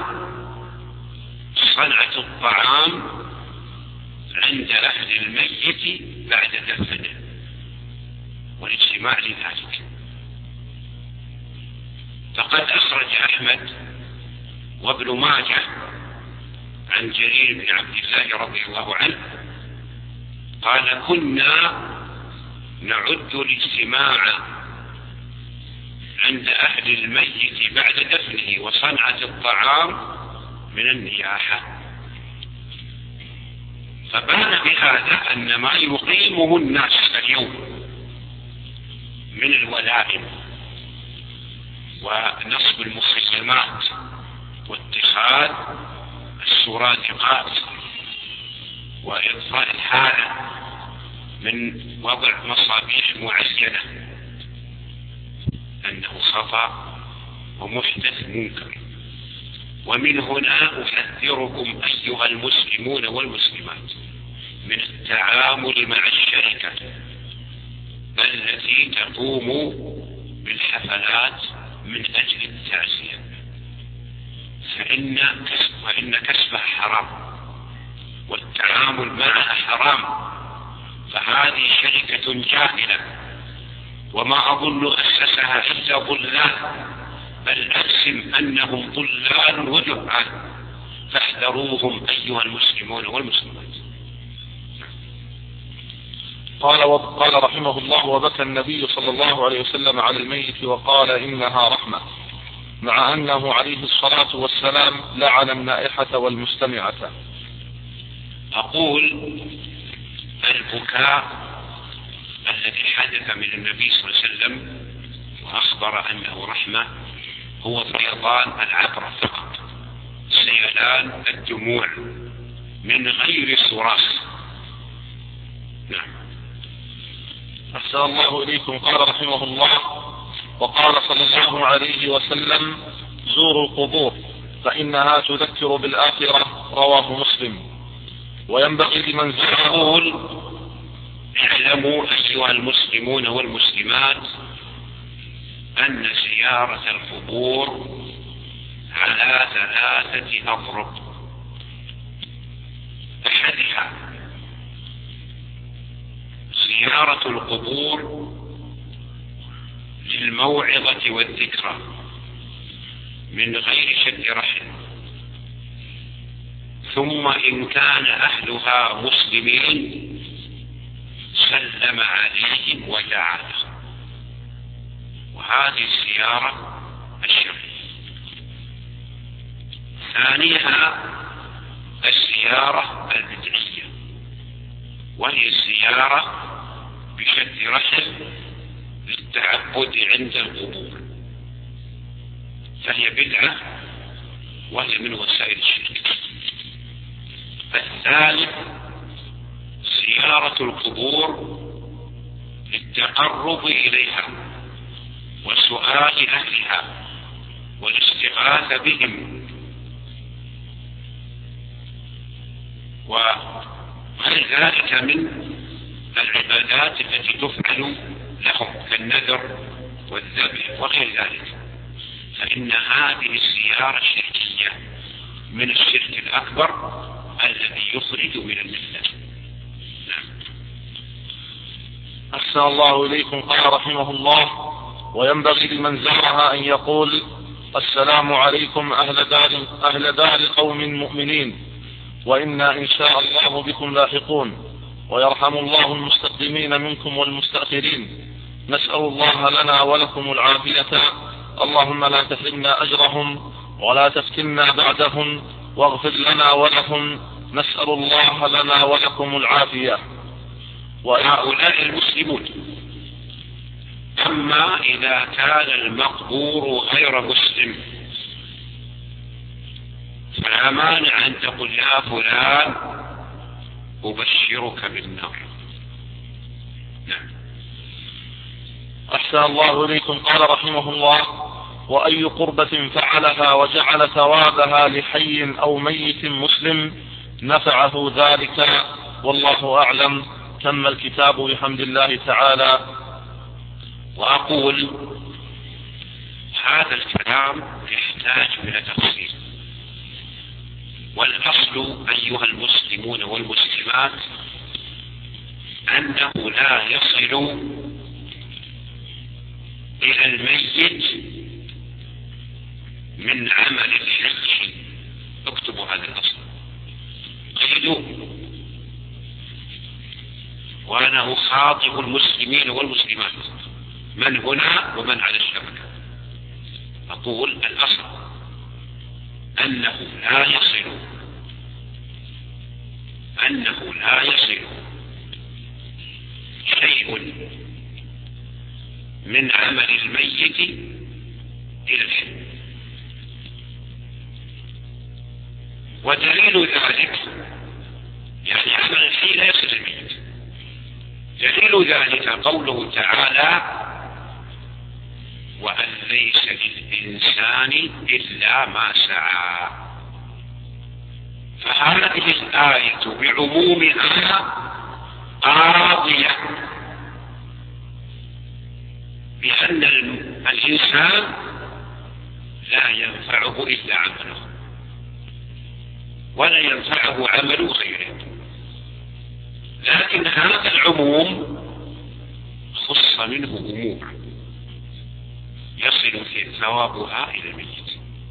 صنعة الطعام عند أهل الميت بعد دفنه والاجتماع لذلك. فقد أخرج أحمد وابن ماجه عن جرير بن عبد الله رضي الله عنه قال كنا نعد الاجتماع عند أهل الميت بعد دفنه وصنعة الطعام من النياحة. فبان بهذا أن ما يقيمه الناس اليوم من الولائم ونصب المخيمات واتخاذ السرادقات وإضفاء الحالة من وضع مصابيح معينة أنه خطأ ومحدث منكر. ومن هنا أحذركم أيها المسلمون والمسلمات من التعامل مع الشركة التي تقوم بالحفلات من أجل التعزية، فإن فإن كسبها حرام والتعامل معها حرام. فهذه شركة جاهلة وما أظن أسسها إلا ضلال، بل أجزم أنهم ضلال وجهال، فاحذروهم أيها المسلمون والمسلمات. قال قال رحمه الله: وبكى النبي صلى الله عليه وسلم على الميت وقال إنها رحمة، مع أنه عليه الصلاة والسلام لعن النائحة والمستمعة. أقول البكاء الذي حدث من النبي صلى الله عليه وسلم وأخبر أنه رحمة هو فيضان العبرة فقط، سيلان الدموع من غير صراخ. نعم. أحسن الله إليكم. قال رحمه الله: وقال صلى الله عليه وسلم: زوروا القبور فإنها تذكر بالآخرة. رواه مسلم. وينبغي لمن زار. اعلموا أيها المسلمون والمسلمات أن زيارة القبور على ثلاثة أضرب. أحدها زيارة القبور للموعظة والذكرى من غير شد رحل، ثم إن كان أهلها مسلمين سلم عليهم ودعا لهم، وهذه الزيارة الشرعية. ثانيها الزيارة البدعية، وهي الزيارة بشد رحل للتعبد عند القبور، فهي بدعة وهي من وسائل الشرك. الثالث زيارة القبور للتقرب إليها وسؤال أهلها والاستغاثة بهم وغير ذلك من العبادات التي تفعل لهم كالنذر والذبح وغير ذلك، فإن هذه الزيارة الشركية من الشرك الأكبر الذي يخرج من الملة. نعم. أحسن الله إليكم. قال رحمه الله: وينبغي لمن زارها أن يقول: السلام عليكم أهل دار, أهل دار قوم مؤمنين، وإنا إن شاء الله بكم لاحقون، ويرحم الله المستقدمين منكم والمستأخرين. نسأل الله لنا ولكم العافية، اللهم لا تحرمنا أجرهم ولا تفتنا بعدهم، واغفر لنا ولهم. نسأل الله لنا ولكم العافية. وهؤلاء المسلمون. أما إذا كان المقبور غير مسلم فلا مانع أن تقول: يا فلان أبشرك بالنار. نعم. أحسن الله إليكم. قال رحمه الله: وأي قربة فعلها وجعل ثوابها لحي أو ميت مسلم نفعه ذلك، والله أعلم. تم الكتاب بحمد الله تعالى. وأقول هذا الكلام يحتاج إلى تفصيل، والأصل أيها المسلمون والمسلمات أنه لا يصل إلى الميت من عمل الحج. اكتبوا هذا الأصل: ينشدون، وأنه خاطب المسلمين والمسلمات من هنا ومن على الشبكة. أقول الأصل أنه لا يصل أنه لا يصل شيء من عمل الميت إلى الحي. ودليل ذلك يعني عمل الحي لا يصل الميت. دليل ذلك قوله تعالى: وأن ليس للإنسان إلا ما سعى. فهذه الآية بعمومها قاضية بأن الإنسان لا ينفعه إلا عمله ولا ينفعه عمل غيره، لكن هذا العموم خص منه أمور يصل ثوابها إلى الميت،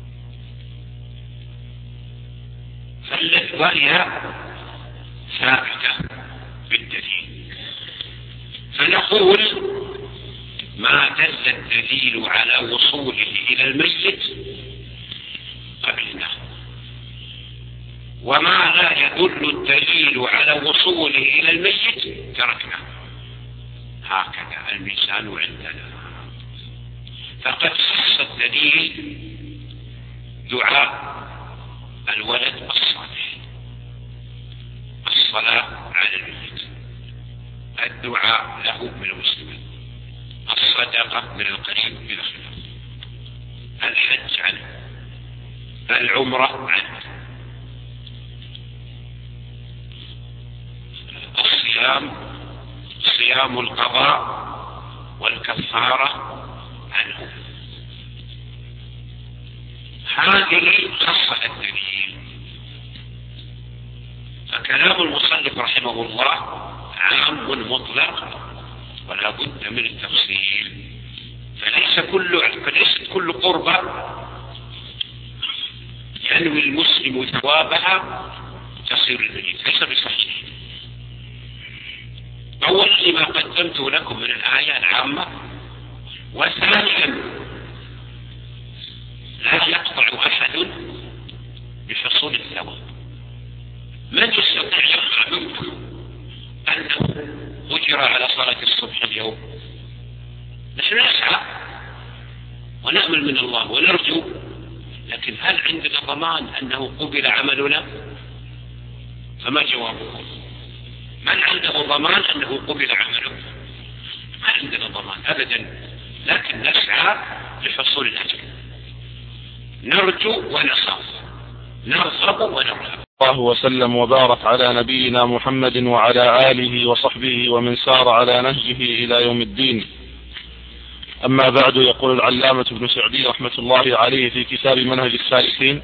فهي ثابتة بالدليل. فنقول ما دل الدليل على وصوله إلى الميت قبلناه، وما لا يدل الدليل على وصوله إلى الميت تركناه. هكذا الميزان عندنا. فقد خص الدليل دعاء الولد الصالح، الصلاة على الميت، الدعاء له من المسلمين، الصدقة من القريب إلى خلاف، الحج عنه، العمرة عنه، الصيام، صيام القضاء والكفارة عنه. هذه خصها الدليل. فكلام المصنف رحمه الله عام مطلق ولا بد من التفصيل. فليس كل فليست كل قربة ينوي المسلم ثوابها تصير الميت، ليس بصحيح. أولا لما قدمت لكم من الآية العامة، وثانيا لا يقطع أحد بحصول الثواب. من يستطيع يقطع منكم أنه أجر على صلاة الصبح اليوم؟ نحن نسعى ونأمل من الله ونرجو، لكن هل عندنا ضمان أنه قبل عملنا؟ فما جوابكم؟ من عنده ضمان أنه قبل عمله؟ ما عندنا ضمان أبدا، لكن نسعى لحصول الأجر، نرجو ونخاف، نرغب ونرهب. الله وسلم وبارك على نبينا محمد وعلى آله وصحبه ومن سار على نهجه إلى يوم الدين. أما بعد، يقول العلامة ابن سعدي رحمة الله عليه في كتاب منهج السالكين: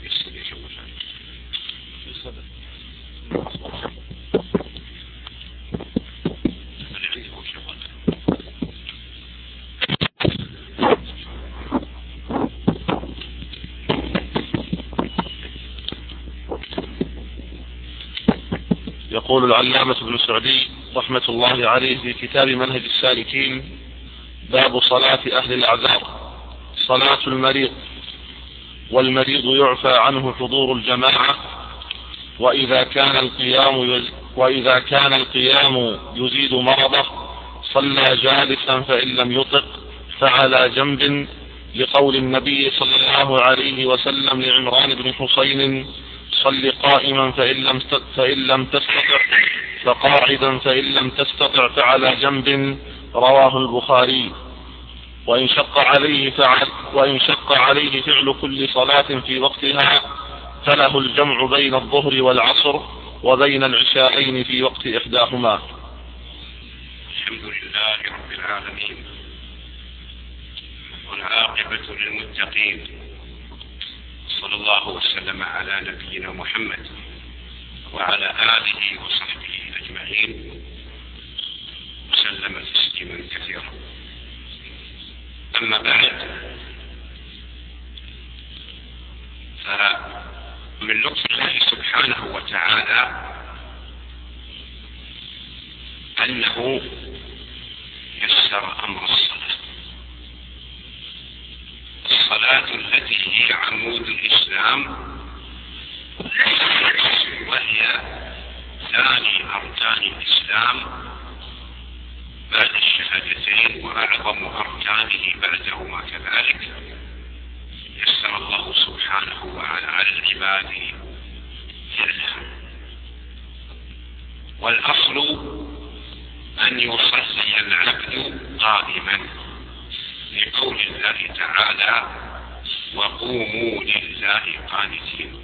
يقول العلامة ابن سعدي رحمة الله عليه في كتاب منهج السالكين: باب صلاة أهل الأعذار. صلاة المريض، والمريض يعفى عنه حضور الجماعة، وإذا كان القيام يز... وإذا كان القيام يزيد مرضه صلى جالسا، فإن لم يطق فعلى جنب، لقول النبي صلى الله عليه وسلم لعمران بن حسين: صل قائما فإن لم فإن لم تستطع فقاعدا، فإن لم تستطع فعلى جنب. رواه البخاري. وإن شق عليه فعل وإن شق عليه فعل كل صلاة في وقتها فله الجمع بين الظهر والعصر وبين العشاءين في وقت إحداهما. الحمد لله رب العالمين، والعاقبة للمتقين، صلى الله وسلم على نبينا محمد وعلى آله وصحبه أجمعين وسلم تسليما كثيرا. أما بعد، فمن لطف الله سبحانه سبحانه وتعالى أنه يسر أمر الصلاة، الصلاة التي هي عمود الإسلام وهي ثاني أركان الإسلام بعد الشهادتين وأعظم أركانه بعدهما كذلك. يسر الله سبحانه وتعالى على العباد فعلها، والأصل أن يصلي العبد قائما لقول الله تعالى وقوموا لله قانتين.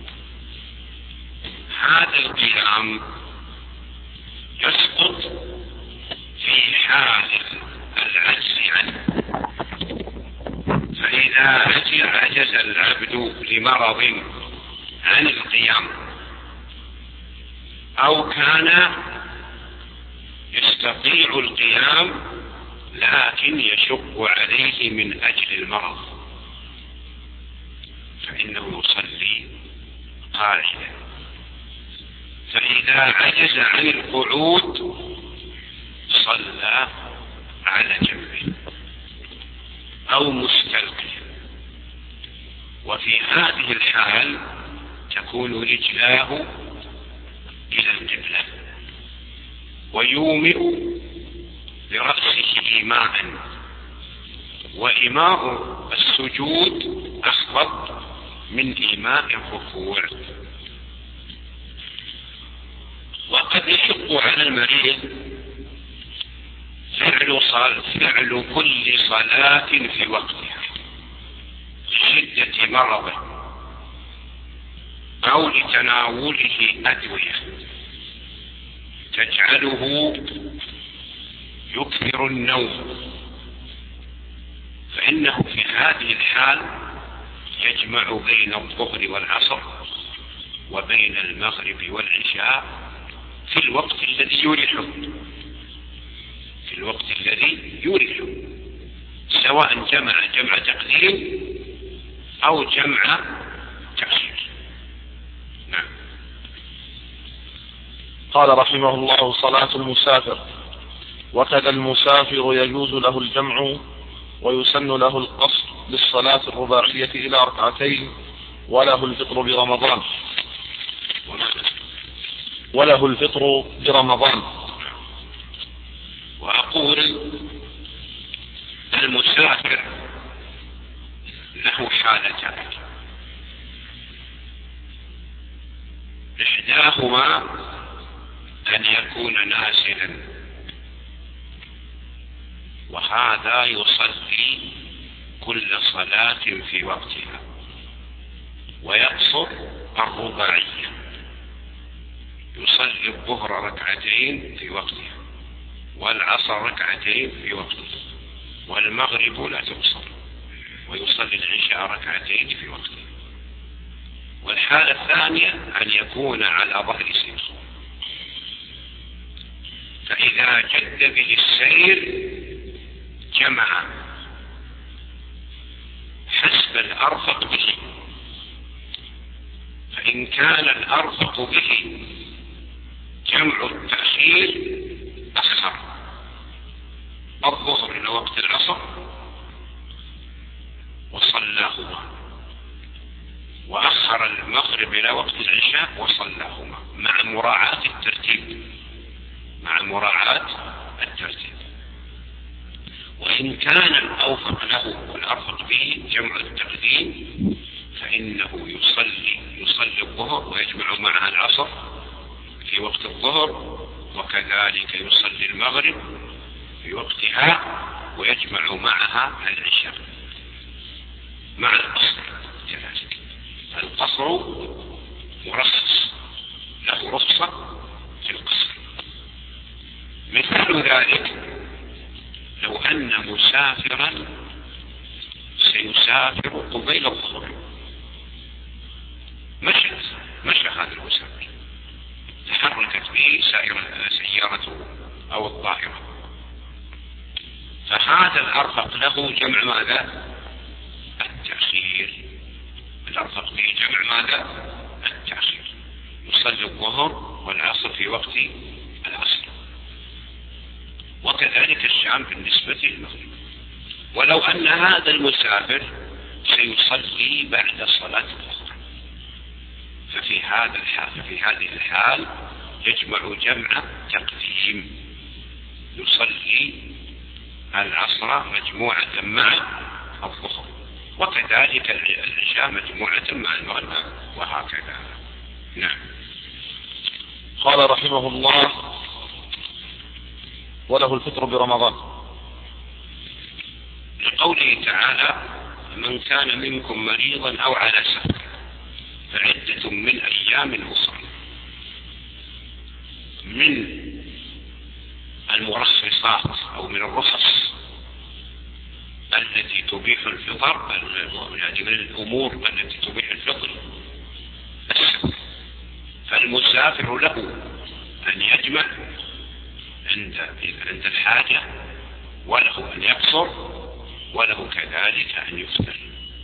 هذا القيام يسقط في حال العجز عنه، فإذا عجز العبد لمرض عن القيام أو كان يستطيع القيام لكن يشق عليه من أجل المرض فإنه يصلي قاعدا. فإذا عجز عن القعود صلى على جنبه أو مستلقيا، وفي هذه الحال تكون رجلاه إلى القبلة ويومئ برأسه إيماء، وإيماء السجود أخفض من إيماء الركوع. وقد يشق على المريض فعل صال فعل كل صلاة في وقتها لشدة مرضه أو لتناوله أدوية تجعله يكثر النوم، فإنه في هذه الحال يجمع بين الظهر والعصر وبين المغرب والعشاء في الوقت الذي يريحه في الوقت الذي يريحه سواء جمع جمع تقديم أو جمع تأخير. نعم. قال رحمه الله صلاة المسافر. وكذا المسافر يجوز له الجمع ويسن له القصر للصلاة الرباعية إلى ركعتين، وله الفطر برمضان وله الفطر برمضان. وأقول المسافر له حالتان، إحداهما أن يكون نازلا، وهذا يصلي كل صلاة في وقتها ويقصر الرباعية، يصلي الظهر ركعتين في وقتها والعصر ركعتين في وقتها والمغرب لا تقصر، ويصلي العشاء ركعتين في وقتها. والحالة الثانية أن يكون على ظهر سير، فإذا جد به السير جمع حسب الأرفق به، فإن كان الأرفق به جمع التأخير أخر الظهر إلى وقت العصر وصلاهما، وأخر المغرب إلى وقت العشاء وصلاهما مع مراعاة الترتيب مع مراعاة الترتيب. وإن كان الأوفق له والأرفق به جمع التقديم فإنه يصلي يصلي الظهر ويجمع معها العصر في وقت الظهر، وكذلك يصلي المغرب في وقتها ويجمع معها العشاء مع القصر كذلك. القصر مرخص له رخصة في القصر. مثال ذلك لو أن مسافرا سيسافر قبيل الظهر، مشى مشى هذا المسافر، تحركت به سيارته أو الطائرة، فهذا الأرفق له جمع ماذا؟ التأخير. الأرفق به جمع ماذا؟ التأخير. يصلي الظهر والعصر في وقت العصر، وكذلك الشام بالنسبة للمغرب. ولو أن هذا المسافر سيصلي بعد صلاة الظهر، ففي هذا الحال في هذه الحال يجمع جمع تقديم، يصلي العصر مجموعة مع الظهر، وكذلك العشاء مجموعة مع المغرب، وهكذا. نعم. قال رحمه الله: وله الفطر برمضان، لقوله تعالى: من كان منكم مريضا أو على سفر فعدة من أيام أخرى. من المرخصات أو من الرخص التي تبيح الفطر، يعني من الأمور التي تبيح الفطر السفر، فالمسافر له أن يجمع عند عند الحاجة، وله أن يقصر، وله كذلك أن يفطر.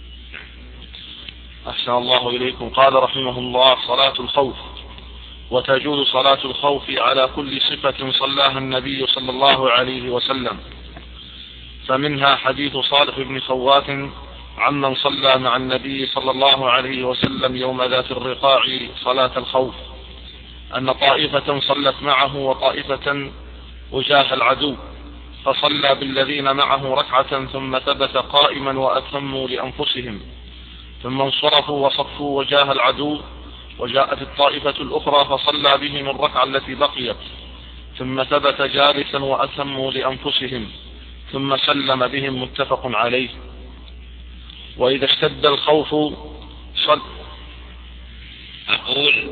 أحسن الله إليكم. قال رحمه الله: صلاة الخوف. وتجوز صلاة الخوف على كل صفة صلاها النبي صلى الله عليه وسلم، فمنها حديث صالح بن خوات عمن صلى مع النبي صلى الله عليه وسلم يوم ذات الرقاع صلاة الخوف، أن طائفة صلت معه وطائفة وجاه العدو، فصلى بالذين معه ركعة ثم ثبت قائما وأتموا لأنفسهم، ثم انصرفوا وصفوا وجاه العدو، وجاءت الطائفة الأخرى فصلى بهم الركعة التي بقيت، ثم ثبت جالسا وأتموا لأنفسهم، ثم سلم بهم، متفق عليه. وإذا اشتد الخوف صل. أقول: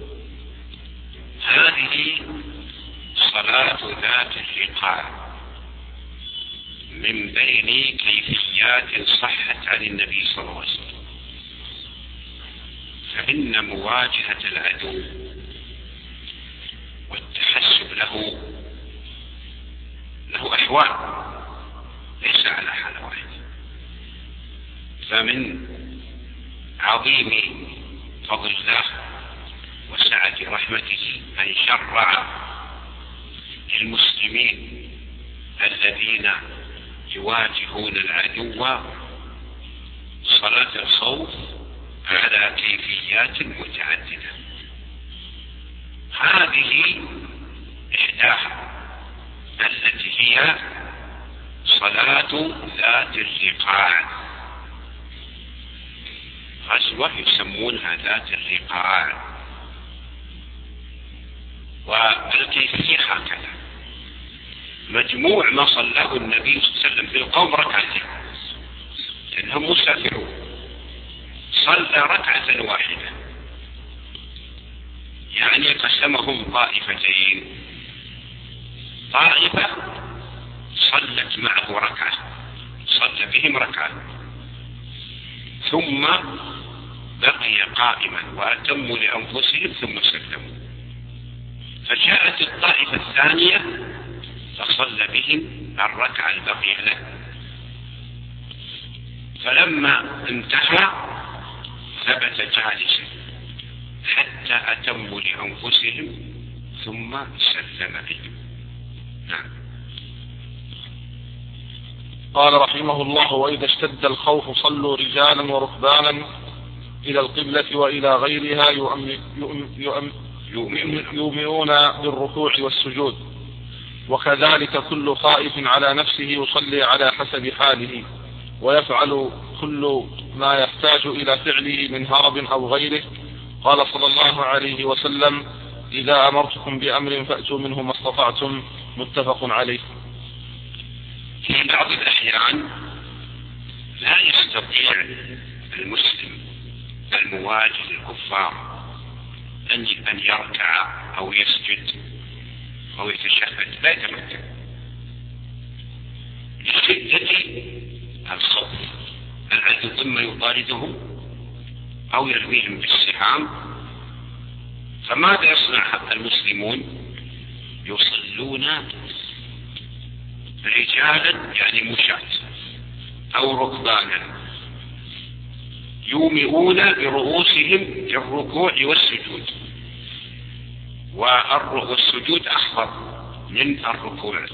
هذه صلاة ذات الرقاع من بين كيفيات صحت عن النبي صلى الله عليه وسلم، فإن مواجهة العدو والتحسب له له أحوال، ليس على حالة واحدة. فمن عظيم فضل الله وسعة رحمته أن شرع المسلمين الذين يواجهون العدو صلاة الخوف على كيفيات متعددة. هذه إحداها التي هي صلاة ذات الرقاع، غزوة يسمونها ذات الرقاع، والكيفية هكذا: مجموع ما صلاه النبي صلى الله عليه وسلم بالقوم ركعتين، لأنهم مسافرون، صلى ركعة واحدة، يعني قسمهم طائفتين، طائفة صلت معه ركعة، صلى بهم ركعة، ثم بقي قائما وأتموا لأنفسهم ثم سلموا. فجاءت الطائفة الثانية فصلى بهم الركعة البقية له، فلما انتهى ثبت جالسا حتى أتموا لأنفسهم ثم سلم بهم. نعم. قال رحمه الله: وإذا اشتد الخوف صلوا رجالا وركبانا إلى القبلة وإلى غيرها يؤمنون بالركوع والسجود، وكذلك كل خائف على نفسه يصلي على حسب حاله، ويفعل كل ما يحتاج إلى فعله من هرب أو غيره. قال صلى الله عليه وسلم: إذا أمرتكم بأمر فأتوا منه ما استطعتم، متفق عليه. في بعض الأحيان لا يستطيع المسلم المواجه للكفار أن يركع أو يسجد أو يتشهد، لا يتمكن لشدة الخوف. العدو إما يطاردهم أو يرميهم بالسهام، فماذا يصنع المسلمون؟ يصلون رجالا يعني مشاة أو ركبانا، يومئون برؤوسهم في الركوع والسجود، والسجود أخفض من الركوع،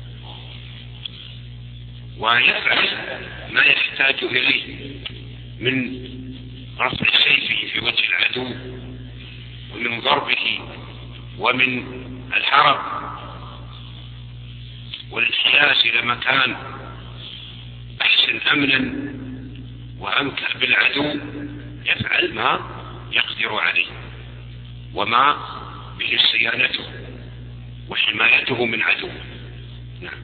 ويفعل ما يحتاج إليه من رفع سيفه في وجه العدو ومن ضربه ومن الحرب والانحياز إلى مكان أحسن أمنا وأمكن بالعدو، يفعل ما يقدر عليه وما به صيانته وحمايته من عدو. نعم.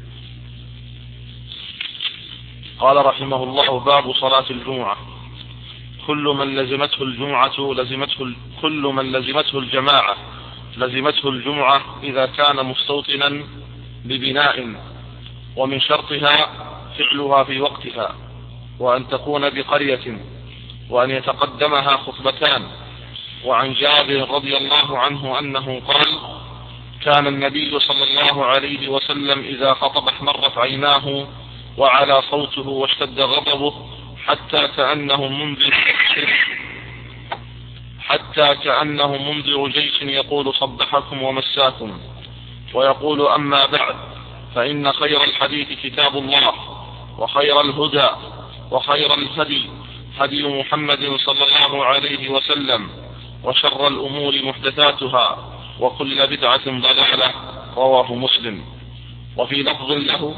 قال رحمه الله: باب صلاة الجمعة. كل من لزمته الجمعة لزمته كل من لزمته الجماعة لزمته الجمعة إذا كان مستوطنا ببناء، ومن شرطها فعلها في وقتها، وأن تكون بقرية، وأن يتقدمها خطبتان. وعن جابر رضي الله عنه أنه قال: كان النبي صلى الله عليه وسلم إذا خطب احمرت عيناه وعلى صوته واشتد غضبه حتى كأنه منذر حتى كأنه منذر جيش يقول: صبحكم ومساكم. ويقول: أما بعد، فإن خير الحديث كتاب الله، وخير الهدى وخير الهدي هدي محمد صلى الله عليه وسلم، وشر الأمور محدثاتها، وكل بدعة ضلالة. رواه مسلم. وفي لفظ له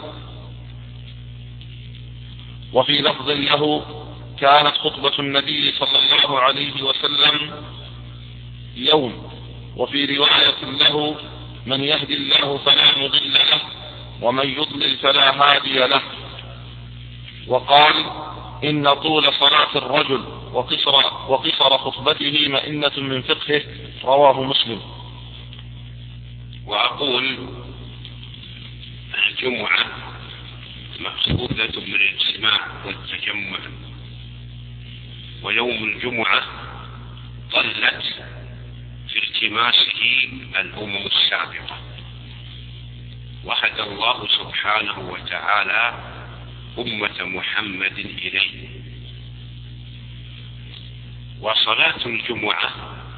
وفي لفظ له كانت خطبة النبي صلى الله عليه وسلم يوم. وفي رواية له: من يهدي الله فلا مضل له، ومن يضلل فلا هادي له. وقال: إن طول صلاة الرجل وقصر, وقصر خطبته مئنة من فقهه. رواه مسلم. وأقول: الجمعة مأخوذة من الاجتماع والتجمع، ويوم الجمعة ضلت في التماسه الأمم السابقة، وهدى الله سبحانه وتعالى أمة محمد إليه. وصلاة الجمعة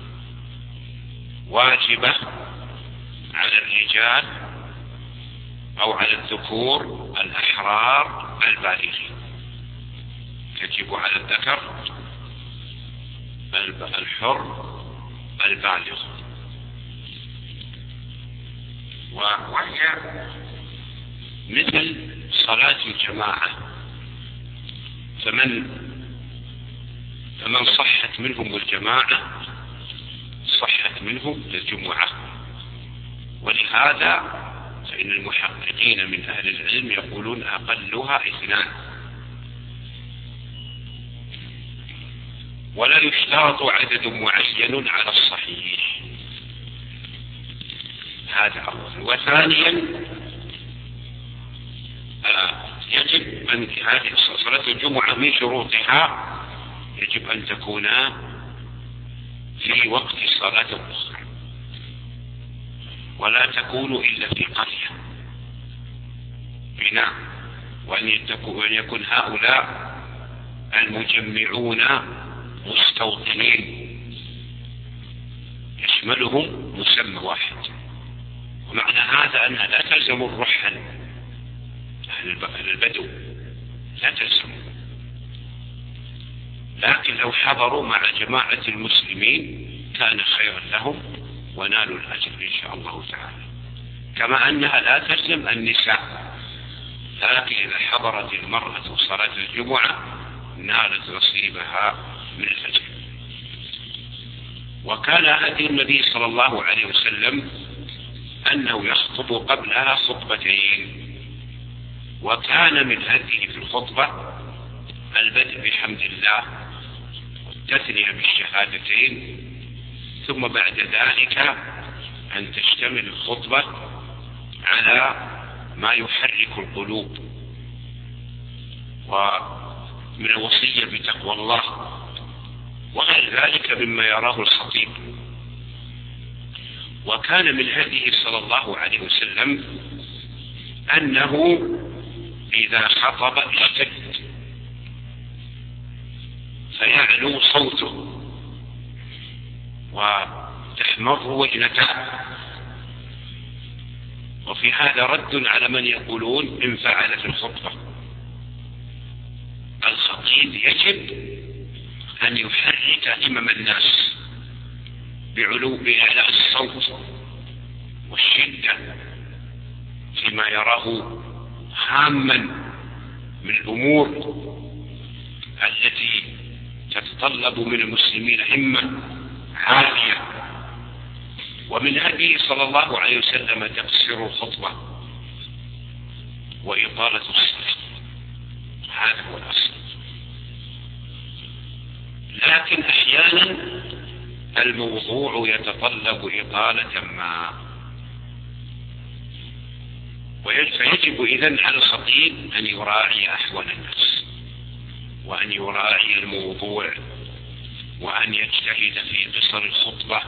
واجبة على الرجال أو على الذكور الأحرار البالغين، تجب على الذكر الحر البالغ. وهي مثل صلاة الجماعة، فمن فمن صحت منهم الجماعة صحت منهم الجمعة. ولهذا فإن المحققين من أهل العلم يقولون أقلها اثنان، ولا يشترط عدد معين على الصحيح. هذا أولا. وثانيا آه يجب أن هذه صلاة الجمعة من شروطها يجب أن تكون في وقت الصلاة الأخرى، ولا تكون إلا في قرية بناء، وأن يكون هؤلاء المجمعون مستوطنين يشملهم مسمى واحد. ومعنى هذا أنها لا تلزم الرحل أهل البدو، لا تلزم، لكن لو حضروا مع جماعة المسلمين كان خيرا لهم ونالوا الأجر إن شاء الله تعالى. كما أنها لا تلزم النساء، لكن إذا حضرت المرأة صلاة الجمعة نالت نصيبها من الأجر. وكان هدي النبي صلى الله عليه وسلم أنه يخطب قبلها خطبتين، وكان من هديه في الخطبة البدء بحمد الله والتثنية بالشهادتين، ثم بعد ذلك أن تشتمل الخطبة على ما يحرك القلوب، ومن الوصية بتقوى الله وغير ذلك مما يراه الخطيب. وكان من هديه صلى الله عليه وسلم أنه إذا خطب اشتد فيعلو صوته، تحمر وجنتاه. وفي هذا رد على من يقولون إن فعل في الخطبة. الخطيب يجب أن يحرك همم الناس بعلو بإعلاء الصوت والشدة فيما يراه هاما من الأمور التي تتطلب من المسلمين همة عالية. ومن هديه صلى الله عليه وسلم تقصير الخطبة وإطالة الصلاة، هذا هو الأصل. لكن أحيانا الموضوع يتطلب إطالة ما، فيجب إذن على الخطيب أن يراعي أحوال الناس، وأن يراعي الموضوع، وأن يجتهد في قصر الخطبة،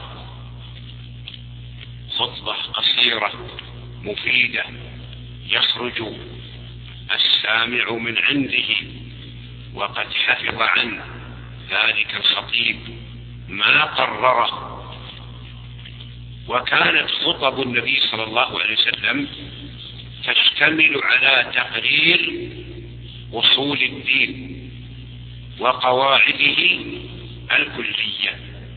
خطبة قصيرة مفيدة يخرج السامع من عنده وقد حفظ عن ذلك الخطيب ما قرره. وكانت خطب النبي صلى الله عليه وسلم تشتمل على تقرير أصول الدين وقواعده الكلية.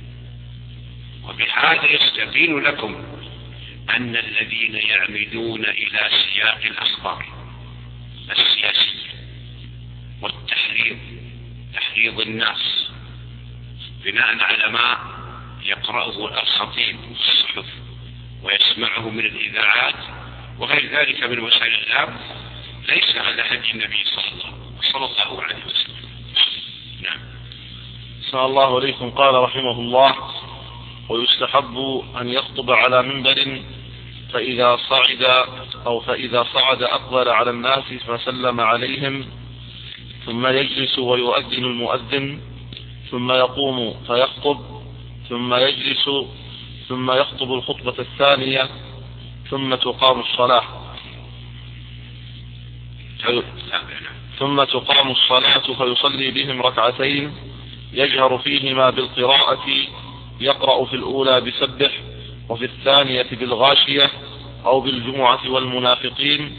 وبهذا يستبين لكم أن الذين يعمدون إلى سياق الأخبار السياسية والتحريض تحريض الناس بناء على ما يقرأه الخطيب في الصحف ويسمعه من الإذاعات وغير ذلك من وسائل الإعلام، ليس على هدي النبي صلى الله عليه وسلم. نعم. صلى الله عليكم. قال رحمه الله: ويستحب أن يخطب على منبر فإذا صعد أو فإذا صعد أقبل على الناس فسلم عليهم، ثم يجلس ويؤذن المؤذن، ثم يقوم فيخطب، ثم يجلس، ثم يخطب الخطبة الثانية، ثم تقام الصلاة ثم تقام الصلاة فيصلي بهم ركعتين يجهر فيهما بالقراءة، يقرأ في الأولى بسبح وفي الثانية بالغاشية أو بالجمعة والمنافقين.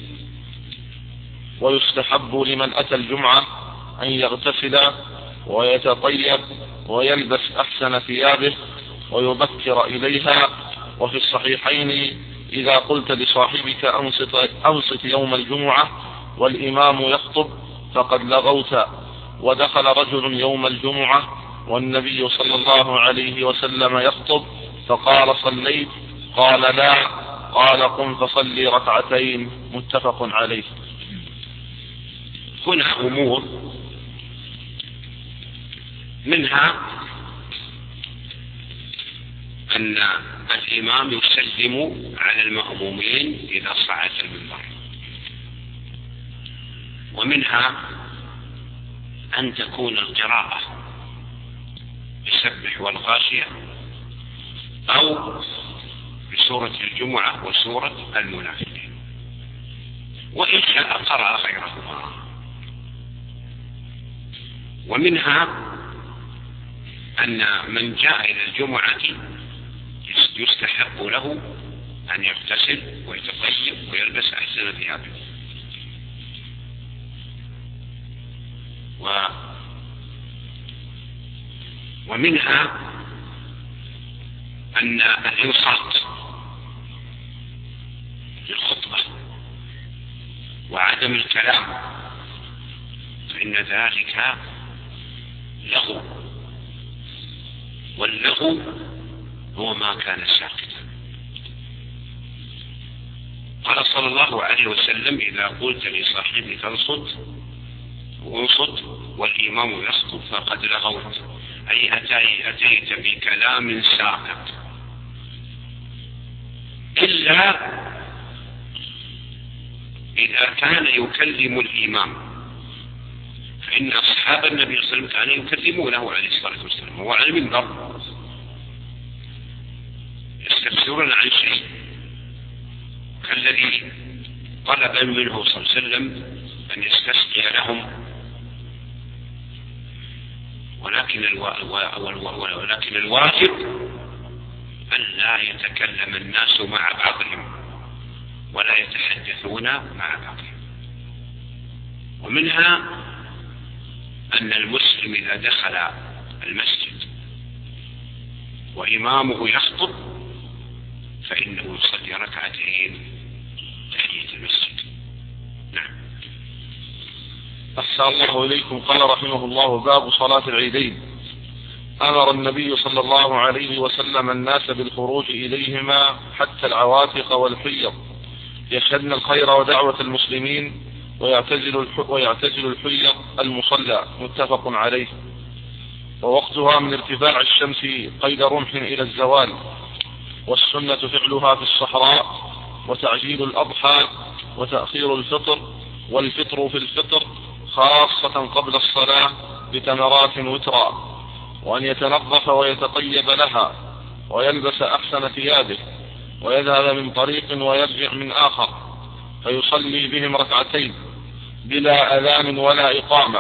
ويستحب لمن أتى الجمعة أن يغتسل ويتطيب ويلبس أحسن ثيابه ويبكر إليها. وفي الصحيحين: إذا قلت لصاحبك أنصت, أنصت يوم الجمعة والإمام يخطب فقد لغوت. ودخل رجل يوم الجمعة والنبي صلى الله عليه وسلم يخطب فقال: صليت؟ قال: لا. قال: قم فصلي ركعتين. متفق عليه. هنا أمور منها أن الإمام يسلم على المأمومين إذا صعد المنبر، ومنها أن تكون القراءة بسبح والغاشية أو بسورة الجمعة وسورة المنافقين، وإن شاء قرأ غيرهما. ومنها أن من جاء إلى الجمعة يستحق له أن يغتسل ويتطيب ويلبس أحسن ثيابه. و ومنها أن الإنصات للخطبة وعدم الكلام، فإن ذلك لغو، واللغو هو ما كان ساكتا. قال صلى الله عليه وسلم: إذا قلت لصاحبك انصت وانصت والإمام يخطب فقد لغوت، أي أتيت بكلام ساكت، إلا إذا كان يكلم الإمام، فإن أصحاب النبي صلى الله عليه وسلم كانوا يكلمونه عليه الصلاة والسلام وهو على المنبر يستفسرون عن شيء، كالذي طلب منه صلى الله عليه وسلم أن يستسقي لهم، ولكن الوا... ولكن الواجب أن لا يتكلم الناس مع بعضهم ولا يتحدثون مع بعضهم. ومنها أن المسلم إذا دخل المسجد وإمامه يخطب فإنه يصلي ركعتين تحية المسجد. نعم. أحسن الله إليكم. قال رحمه الله: باب صلاة العيدين. أمر النبي صلى الله عليه وسلم الناس بالخروج إليهما حتى العواتق والحيض يشهدن الخير ودعوة المسلمين ويعتزل ويعتزل الحيض المصلى. متفق عليه. ووقتها من ارتفاع الشمس قيد رمح إلى الزوال، والسنة فعلها في الصحراء، وتعجيل الأضحى وتأخير الفطر، والفطر في الفطر خاصة قبل الصلاة بتمرات وترا، وأن يتنظف ويتطيب لها ويلبس أحسن ثيابه ويذهب من طريق ويرجع من آخر فيصلي بهم ركعتين بلا أذان ولا إقامة،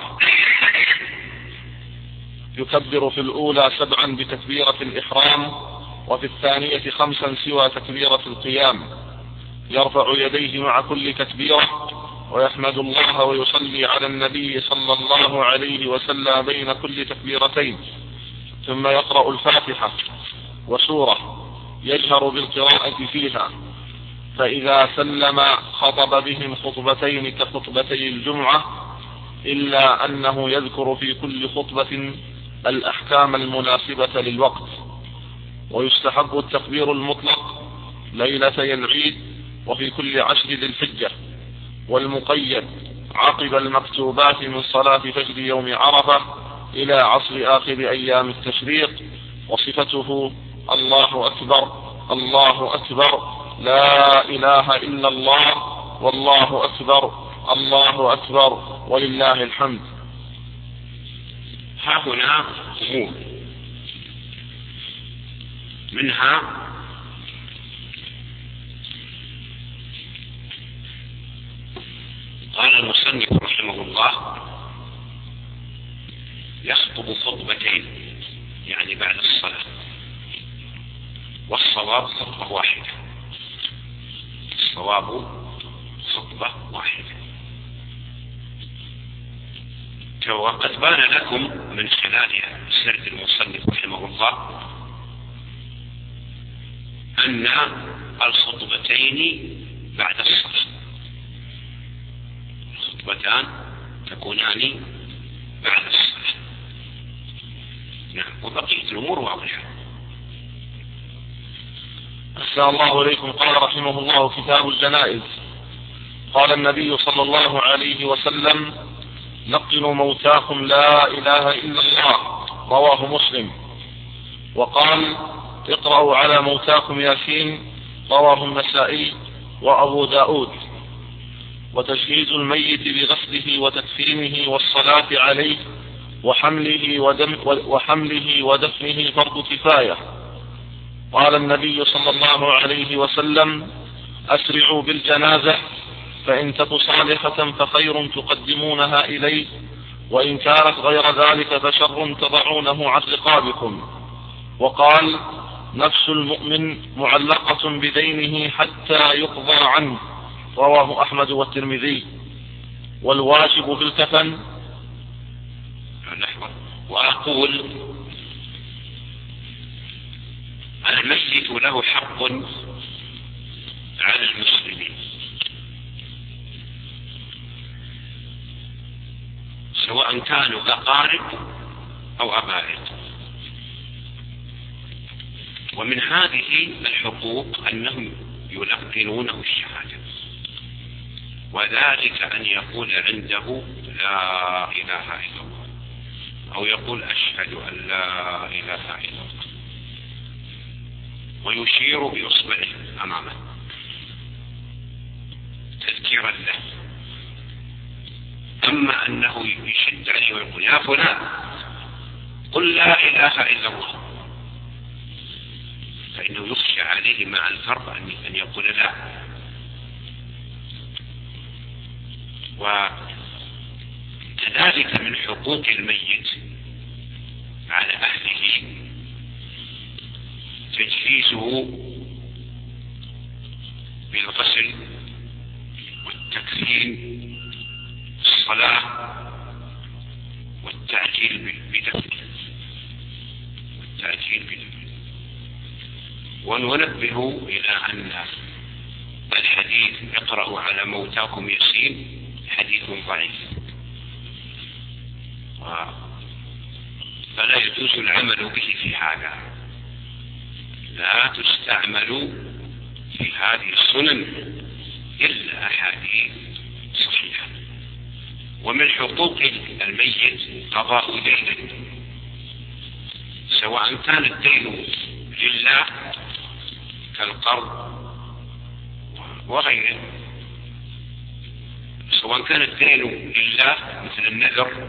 يكبر في الأولى سبعا بتكبيرة الإحرام، وفي الثانية خمسا سوى تكبيرة القيام، يرفع يديه مع كل تكبيرة ويحمد الله ويصلي على النبي صلى الله عليه وسلم بين كل تكبيرتين، ثم يقرأ الفاتحة وسورة يجهر بالقراءة فيها، فإذا سلم خطب بهم خطبتين كخطبتي الجمعة، إلا أنه يذكر في كل خطبة الأحكام المناسبة للوقت. ويستحب التكبير المطلق ليلتي العيد وفي كل عشر ذي الحجة، والمقيد عقب المكتوبات من صلاة فجر يوم عرفة إلى عصر آخر أيام التشريق. وصفته: الله أكبر الله أكبر لا إله إلا الله والله أكبر الله أكبر ولله الحمد. ها هنا أمور منها قال المصنف رحمه الله: يخطب خطبتين يعني بعد الصلاة، والصواب خطبة واحدة. الصواب خطبة واحدة. وقد بان لكم من خلال سرد المصنف رحمه الله أن الخطبتين بعد الصلاة، الخطبتان تكونان بعد الصلاة. نعم. وبقية الأمور واضحة. أحسن الله إليكم. قال رحمه الله: كتاب الجنائز. قال النبي صلى الله عليه وسلم: نقلوا موتاكم لا إله إلا الله. رواه مسلم. وقال: اقرأوا على موتاكم ياسين. رواه النسائي وأبو داود. وتجهيز الميت بغسله وتكفينه والصلاة عليه وحمله, ودم وحمله ودفنه فرض كفاية. قال النبي صلى الله عليه وسلم: أسرعوا بالجنازة، فإن تك صالحة فخير تقدمونها إليه، وإن كانت غير ذلك فشر تضعونه عن رقابكم. وقال: نفس المؤمن معلقة بدينه حتى يقضى عنه. رواه أحمد والترمذي. والواجب في الكفن. وأقول: الميت له حق على المسلمين، سواء كانوا أقارب أو أبائد. ومن هذه الحقوق أنهم يلقنونه الشهادة، وذلك أن يقول عنده لا إله إلا الله، أو يقول أشهد أن لا إله إلا الله، ويشير بإصبعه أمامه تذكيرا له. أما أنه يشد عليه ويقول يا فلان قل لا إله إلا الله، فإنه يخشى عليه مع الفرق أن يقول لا. وكذلك من حقوق الميت على أهله تجهيزه بالغسل والتكفين الصلاة والتعجيل بدفنه والتعجيل بدفنه وننبه إلى أن الحديث اقرأوا على موتاكم يسين حديث ضعيف، فلا يجوز العمل به في هذا، لا تستعمل في هذه السنن إلا أحاديث صحيحة. ومن حقوق الميت قضاء دينه، سواء كان الدين لله كالقرض وغيره، سواء كان الدين لله مثل النذر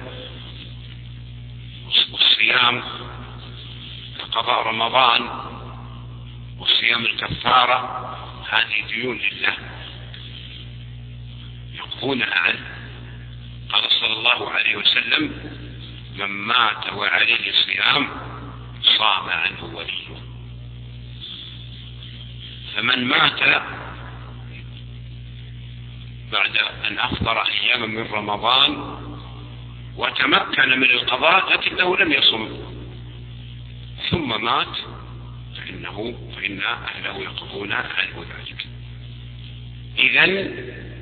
والصيام كقضاء رمضان والصيام الكفارة، هذه ديون لله يقضونها عنه. قال صلى الله عليه وسلم: من مات وعليه صيام صام عنه وليه. فمن مات بعد أن أفطر أياما من رمضان وتمكن من القضاء لكنه لم يصم ثم مات فإنه فإن أهله يقضون عنه ذلك. إذن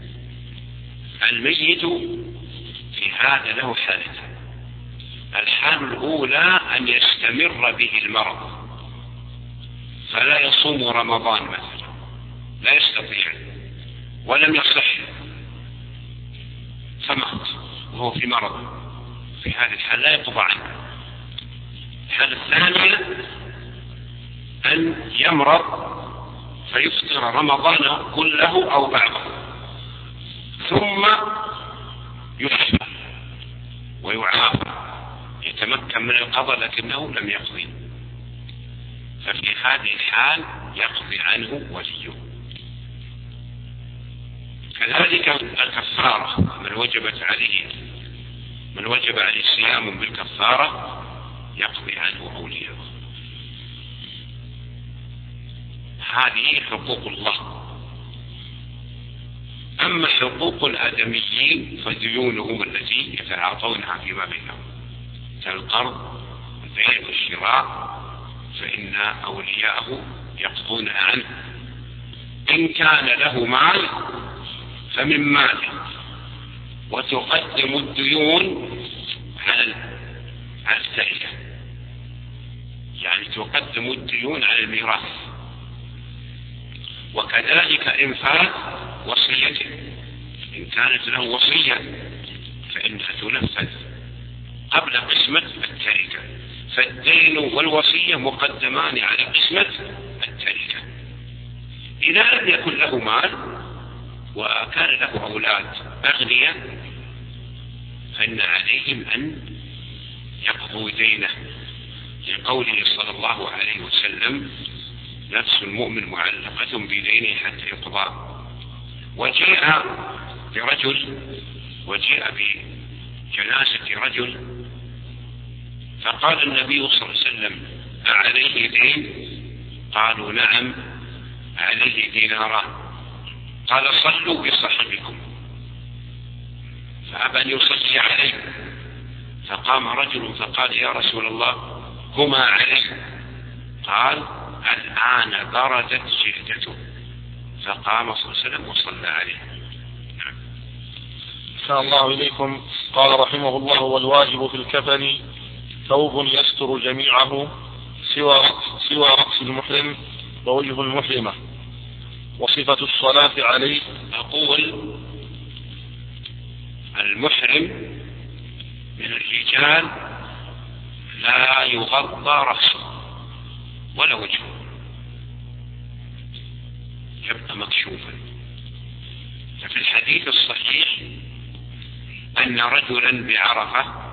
الميت في هذا له حالة. الحال الأولى أن يستمر به المرض فلا يصوم رمضان مثلا، لا يستطيع ولم يصح فمات وهو في مرض، في هذه الحال لا يقضى عنه. الحالة الثانية أن يمرض فيفطر رمضان كله أو بعضه ثم يشفى ويعافى يتمكن من القضاء لكنه لم يقضي، ففي هذه الحال يقضي عنه وليه. كذلك الكفارة، من وجبت عليه من وجب عليه صيام بالكفارة يقضي عنه أولياءه. هذه حقوق الله. أما حقوق الآدميين فديونهم التي يتعاطونها فيما بينهم كالقرض والبيع والشراء فإن أولياءه يقضونها عنه. إن كان له مال فمن ماله، وتقدم الديون على التركة، يعني تقدم الديون على الميراث. وكذلك إنفاذ وصيته، إن كانت له وصية فإنها تنفذ قبل قسمة التركة، فالدين والوصية مقدمان على قسمة التركة. إذا لم يكن له مال وكان له أولاد أغنياء فإن عليهم أن يقضوا دينه، لقوله صلى الله عليه وسلم: نفس المؤمن معلقة بدينه حتى يقضى. وجاء برجل وجاء بجنازة رجل فقال النبي صلى الله عليه وسلم: أعليه دين؟ قالوا: نعم عليه ديناران. قال: صلوا بصاحبكم. فأبى أن يصلي عليه، فقام رجل فقال: يا رسول الله هما عليه. قال: الآن بردت جلدته. فقام صلى الله عليه وسلم وصلى عليه. نعم. أحسن الله إليكم. قال رحمه الله: والواجب في الكفن ثوب يستر جميعه سوى رأس, سوى رأس المحرم ووجه المحرمة. وصفة الصلاة عليه، أقول المحرم من الرجال لا يغطى رأسه ولا وجهه، يبقى مكشوفا. ففي الحديث الصحيح أن رجلا بعرفة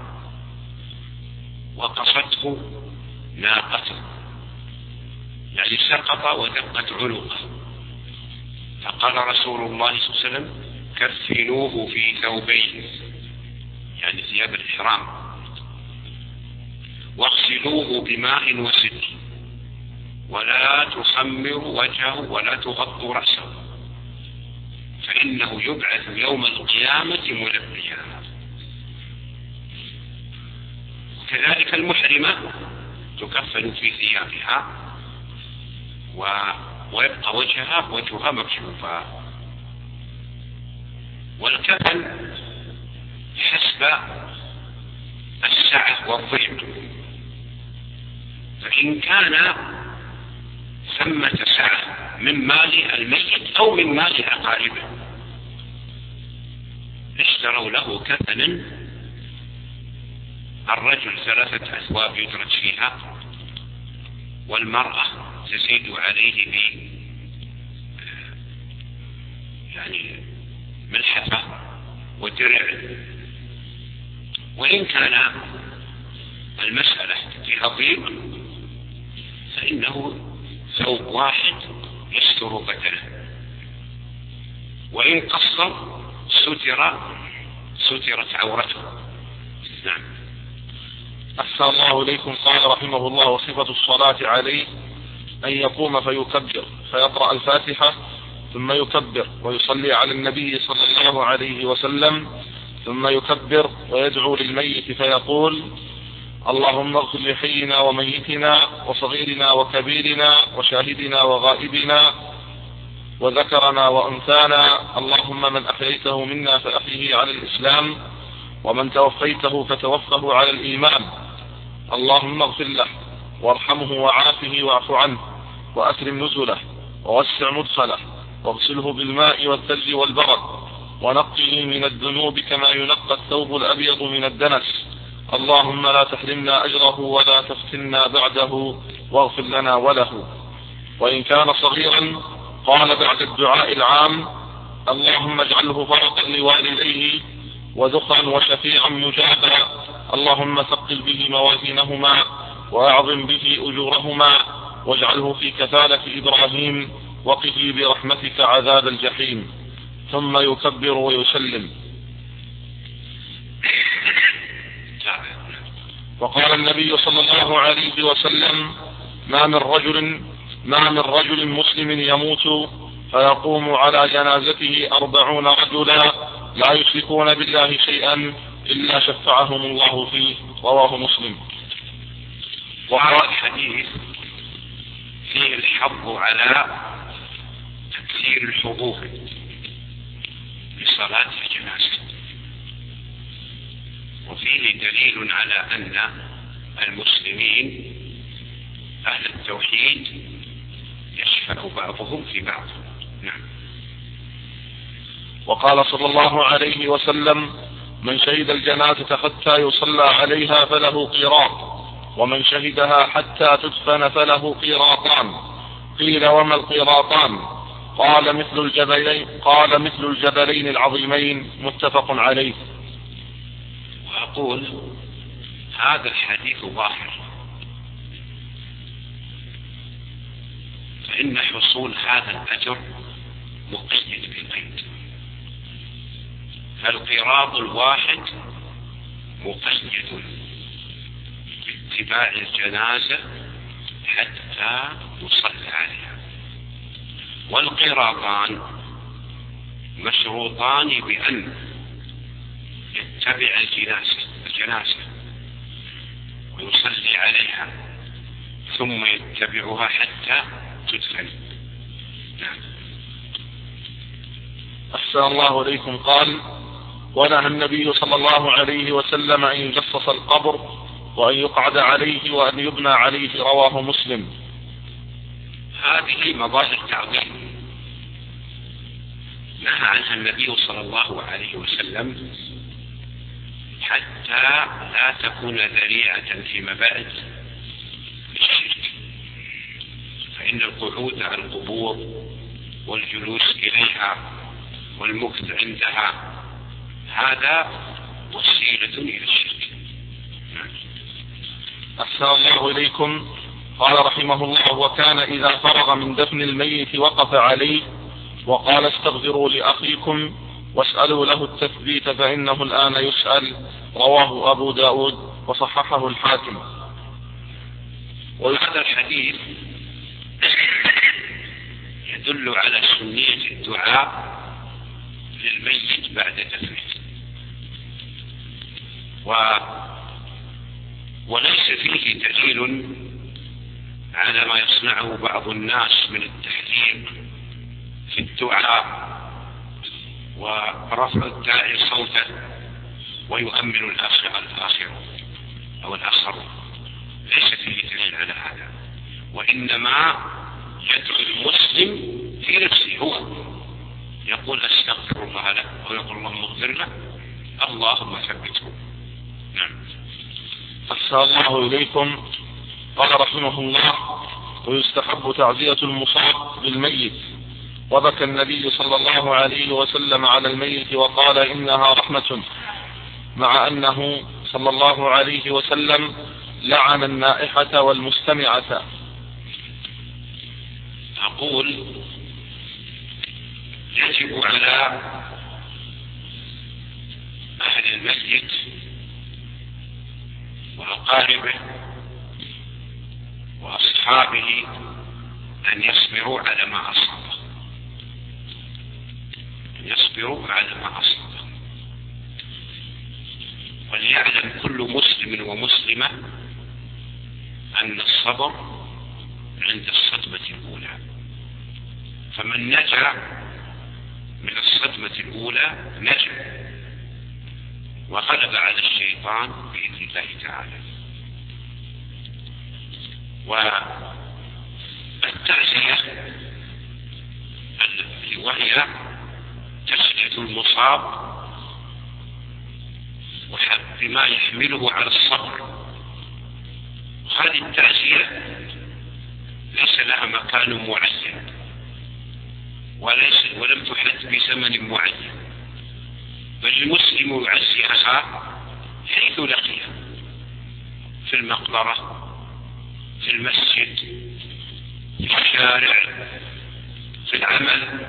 وقصته ناقته، يعني سقط ودقت عنقه، فقال رسول الله صلى الله عليه وسلم: كفنوه في ثوبين، يعني ثياب الإحرام، واغسلوه بماء وسدر، ولا تخمروا وجهه ولا تغطوا رأسه، فإنه يبعث يوم القيامة ملبيا. كذلك المحرمة تكفن في ثيابها ويبقى وجهها وجهها مكشوفا. والكفن حسب السعة والضيق، فإن كان ثمة سعة من مال الميت أو من مال أقاربه اشتروا له كفنا، الرجل ثلاثة أثواب يدرج فيها، والمرأة تزيد عليه ب يعني ملحفة ودرع. وإن كان المسألة فيها ضيق فإنه ثوب واحد يستر بدنه، وإن قصر ستر سترت عورته. نعم. أحسن الله إليكم. قال رحمه الله: وصفة الصلاة عليه أن يقوم فيكبر فيقرأ الفاتحة ثم يكبر ويصلي على النبي صلى الله عليه وسلم، ثم يكبر ويدعو للميت فيقول: اللهم اغفر لحينا وميتنا وصغيرنا وكبيرنا وشاهدنا وغائبنا وذكرنا وأنثانا، اللهم من أحييته منا فأحيه على الإسلام، ومن توفيته فتوفه على الإيمان، اللهم اغفر له وارحمه وعافه واعف عنه وأكرم نزله ووسع مدخله واغسله بالماء والثلج والبرد ونقه من الذنوب كما ينقى الثوب الأبيض من الدنس، اللهم لا تحرمنا أجره ولا تفتنا بعده واغفر لنا وله. وإن كان صغيرا قال بعد الدعاء العام: اللهم اجعله فرطا لوالديه وذخرا وشفيعا مجابا، اللهم ثقل به موازينهما وأعظم به أجورهما واجعله في كفالة إبراهيم وقه برحمتك عذاب الجحيم، ثم يكبر ويسلم. وقال النبي صلى الله عليه وسلم: ما من رجل ما من رجل مسلم يموت فيقوم على جنازته أربعون رجلا لا يشركون بالله شيئا إلا شفعهم الله فيه، رواه مسلم. وهذا الحديث فيه الحظ على تكثير الحضور لصلاة الجنازة، وفيه دليل على أن المسلمين أهل التوحيد يشفع بعضهم في بعض. نعم. وقال صلى الله عليه وسلم: من شهد الجنازة حتى يصلى عليها فله قيراط، ومن شهدها حتى تدفن فله قيراطان. قيل: وما القيراطان؟ قال: مثل الجبلين قال مثل الجبلين العظيمين، متفق عليه. وأقول هذا الحديث ظاهر، فإن حصول هذا الأجر مقيد بالقيد، فالقيراط الواحد مقيد باتباع الجنازة حتى يصلى عليها، والقيراطان مشروطان بأن يتبع الجنازة الجنازة ويصلي عليها ثم يتبعها حتى تدفن. نعم. أحسن الله إليكم. قال: ونهى النبي صلى الله عليه وسلم أن يجصص القبر وأن يقعد عليه وأن يبنى عليه، رواه مسلم. هذه مظاهر تعظيم نهى عنها النبي صلى الله عليه وسلم حتى لا تكون ذريعة فيما بعد للشرك، فإن القعود على القبور والجلوس إليها والمكث عندها هذا وسيلة إلى الشرك. أحسن الله إليكم. قال رحمه الله: وكان إذا فرغ من دفن الميت وقف عليه وقال: استغفروا لأخيكم واسألوا له التثبيت فإنه الآن يسأل، رواه أبو داود وصححه الحاكم. وهذا الحديث يدل على سنية الدعاء للميت بعد دفنه، و... وليس فيه دليل على ما يصنعه بعض الناس من التحليل في الدعاء ورفع الداعي صوته ويؤمن الآخر الآخر أو الآخر. ليس فيه دليل على هذا، وإنما يدعو المسلم في نفسه، هو يقول أستغفر الله له أو يقول اللهم اغفر له، اللهم ثبته. نعم. أحسن الله إليكم. قال رحمه الله: ويستحب تعزية المصاب بالميت. وبكى النبي صلى الله عليه وسلم على الميت وقال إنها رحمة، مع أنه صلى الله عليه وسلم لعن النائحة والمستمعة. أقول يجب على أهل المسجد وأقاربه وأصحابه أن يصبروا على ما أصابه، أن يصبروا على ما أصابه. وليعلم كل مسلم ومسلمة أن الصبر عند الصدمة الأولى، فمن نجا من الصدمة الأولى نجا وغلب على الشيطان بإذن الله تعالى. والتعزية وهي تسلية المصاب بما يحمله على الصبر. هذه التعزية ليس لها مكان معين وليس ولم تحد بزمن معين، بل المسلم يعزي أخاه حيث لقيه، في المقبرة، في المسجد، في الشارع، في العمل.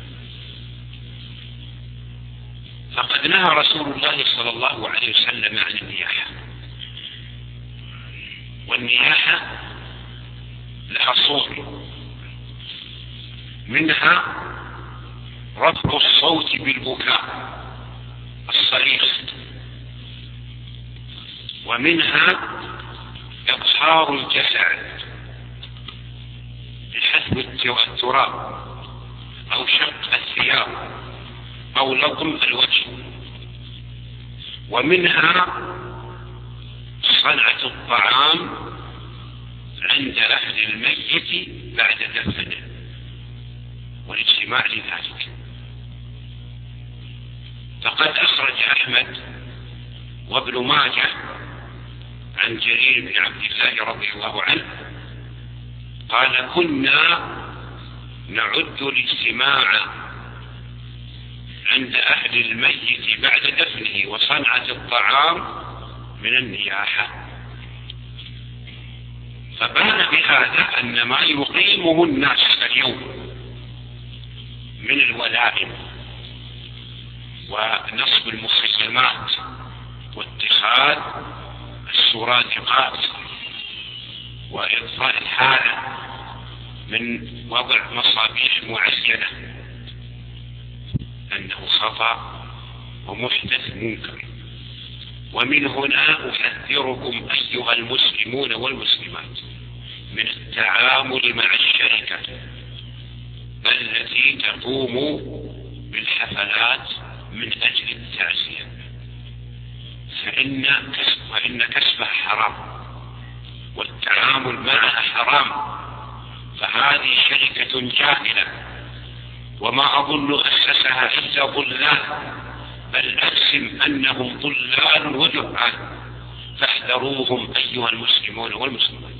فقد نهى رسول الله صلى الله عليه وسلم عن النياحة، والنياحة لها صور، منها رفع الصوت بالبكاء الصريخ، ومنها إقصار الجسع بحسب التراب أو شق الثياب أو لطم الوجه، ومنها صنعة الطعام عند أهل الميت بعد دفنه والاجتماع لذلك. فقد أخرج أحمد وابن ماجه عن جرير بن عبد الله رضي الله عنه قال: كنا نعد الاجتماع عند أهل الميت بعد دفنه وصنعة الطعام من النياحة. فبان بهذا أن ما يقيمه الناس اليوم من الولائم ونصب المخيمات واتخاذ السرادقات وإضفاء الحالة من وضع مصابيح معينة أنه خطأ ومحدث منكر. ومن هنا أحذركم أيها المسلمون والمسلمات من التعامل مع الشركة التي تقوم بالحفلات من أجل التعزية، فإن كسب وإن كسبها حرام والتعامل معها حرام. فهذه شركة جاهلة، وما أظن أسسها إلا ضلال، بل أجزم أنهم ضلال وجهال، فاحذروهم أيها المسلمون والمسلمات.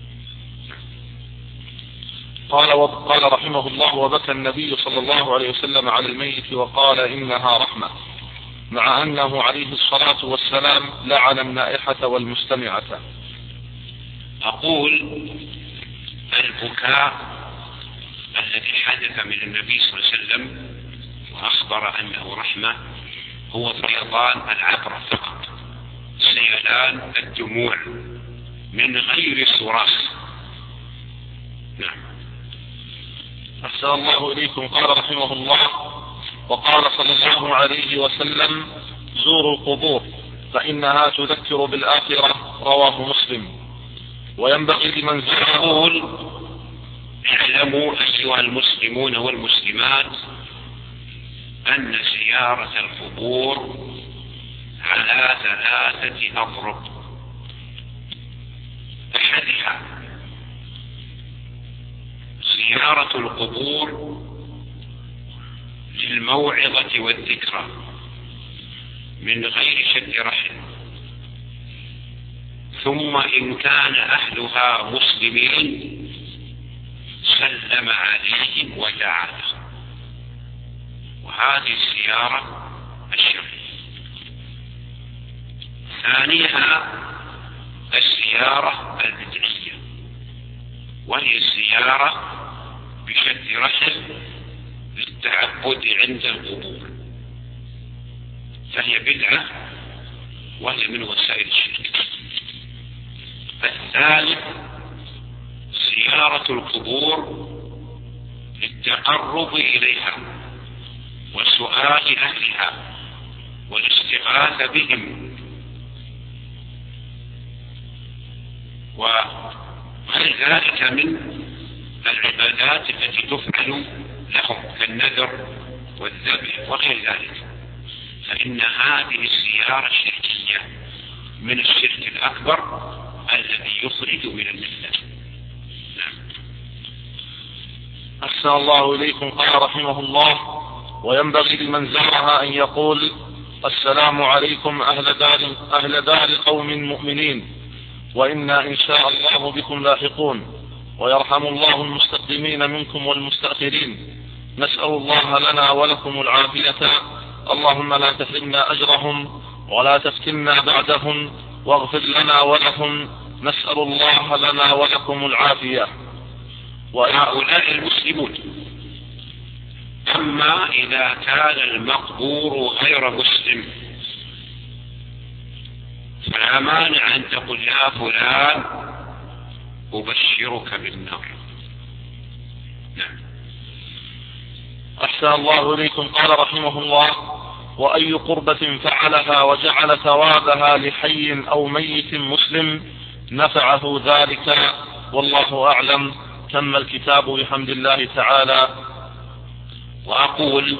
قال قال رحمه الله: وبكى النبي صلى الله عليه وسلم على الميت وقال إنها رحمة، مع أنه عليه الصلاة والسلام لعن النائحة والمستمعة. أقول البكاء الذي حدث من النبي صلى الله عليه وسلم وأخبر أنه رحمة هو فيضان العبرة فقط، سيلان الدموع من غير صراخ. نعم. أحسن الله إليكم. قال رحمه الله: وقال صلى الله عليه وسلم: زوروا القبور فإنها تذكر بالآخرة. رواه مسلم. وينبغي لمن يقول: اعلموا أيها المسلمون والمسلمات أن زيارة القبور على ثلاثة أضرب. أحدها زيارة القبور للموعظة والذكرى من غير شد رحل، ثم إن كان أهلها مسلمين سلم عليهم ودعا لهم، وهذه الزيارة الشرعية. ثانيها الزيارة البدعية، وهي الزيارة بشد رحل للتعبد عند القبور، فهي بدعة وهي من وسائل الشرك. الثالث زيارة القبور للتقرب إليها وسؤال أهلها والاستغاثة بهم وغير ذلك من العبادات التي تفعل لهم كالنذر والذبح وغير ذلك، فإن هذه الزيارة الشركية من الشرك الأكبر الذي يخرج من الملة. نعم. أحسن الله إليكم. قال رحمه الله: وينبغي لمن زارها أن يقول: السلام عليكم أهل دار, أهل دار قوم مؤمنين، وإنا إن شاء الله بكم لاحقون، ويرحم الله المستقدمين منكم والمستأخرين، نسأل الله لنا ولكم العافية، اللهم لا تحرمنا أجرهم ولا تفتنا بعدهم، واغفر لنا ولهم، نسأل الله لنا ولكم العافية. وهؤلاء المسلمون. أما إذا كان المقبور غير مسلم فلا مانع أن تقول: يا فلان أبشرك بالنار. نعم. أحسن الله إليكم. قال رحمه الله: وأي قربة فعلها وجعل ثوابها لحي أو ميت مسلم نفعه ذلك، والله أعلم. تم الكتاب بحمد الله تعالى. وأقول: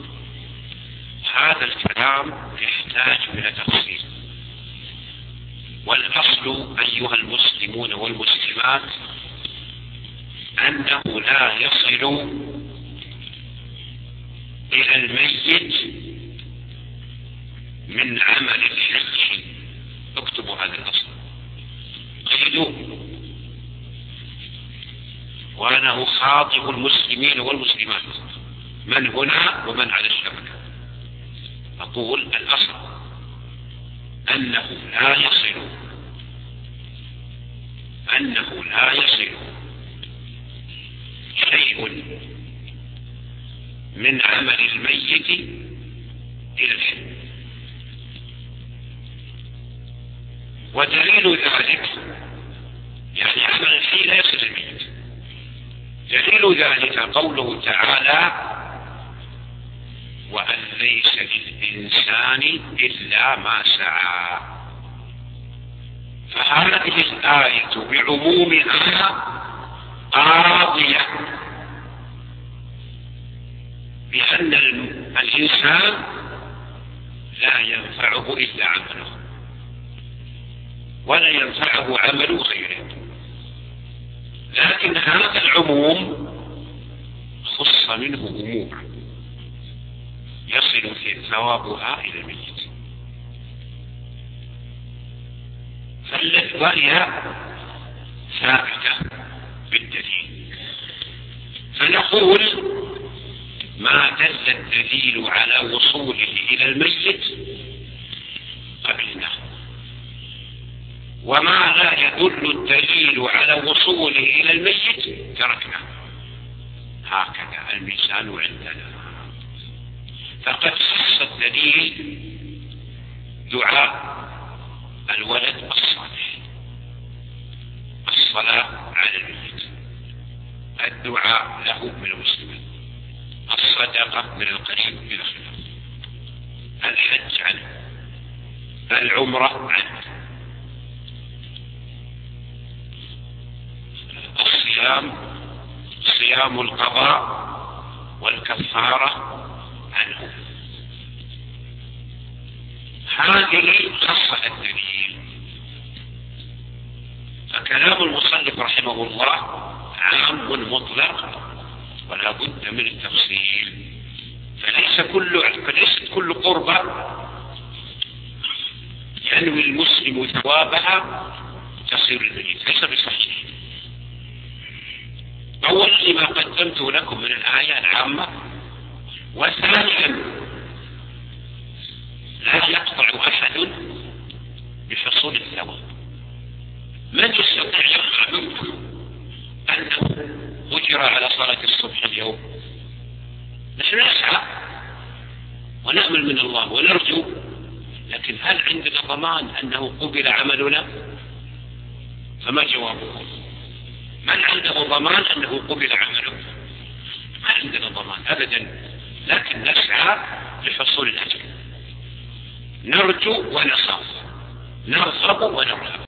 هذا الكلام يحتاج إلى تفصيل، والأصل أيها المسلمون والمسلمات أنه لا يصل إلى الميت من عمل الحج. اكتبوا هذا الأصل، قيدوه، وأنا أخاطب المسلمين والمسلمات من هنا ومن على الشبكة. أقول: الأصل أنه لا يصل أنه لا يصل شيء من عمل الميت إلى الحج. ودليل ذلك يعني عمل الحي لا يصل الميت. دليل ذلك قوله تعالى: وأن ليس للإنسان إلا ما سعى. فهذه الآية بعمومها قاضية بأن الإنسان لا ينفعه إلا عمله، ولا ينفعه عمل غيره. لكن هذا العموم خص منه أمور يصل في ثوابها إلى الميت، فالتي ثابتة بالدليل. فنقول: ما دل الدليل على وصوله إلى الميت قبلنا، وما لا يدل الدليل على وصوله إلى الميت تركنا. هكذا الميزان عندنا. فقد خص الدليل دعاء الولد الصالح، الصلاة على الميت، الدعاء له من المسلمين، الصدقة من القريب إلى خلافه، الحج عنه، العمرة عنه، الصيام، صيام القضاء والكفارة عنه. هذه خصها الدليل. فكلام المصنف رحمه الله عام مطلق ولا بد من التفصيل. فليس كل فليست كل قربة ينوي المسلم ثوابها تصير الميت، ليس بصحيح. أولا لما قدمت لكم من الآية العامة، وثانيا لا يقطع أحد بحصول الثواب. من يستطيع يقطع منكم أنه أجر على صلاة الصبح اليوم؟ نحن نسعى ونأمل من الله ونرجو، لكن هل عندنا ضمان أنه قبل عملنا؟ فما جوابكم؟ من عنده ضمان أنه قبل عمله؟ ما عندنا ضمان أبدا، لكن نسعى لحصول الأجر، نرجو ونخاف، نرغب ونرهب.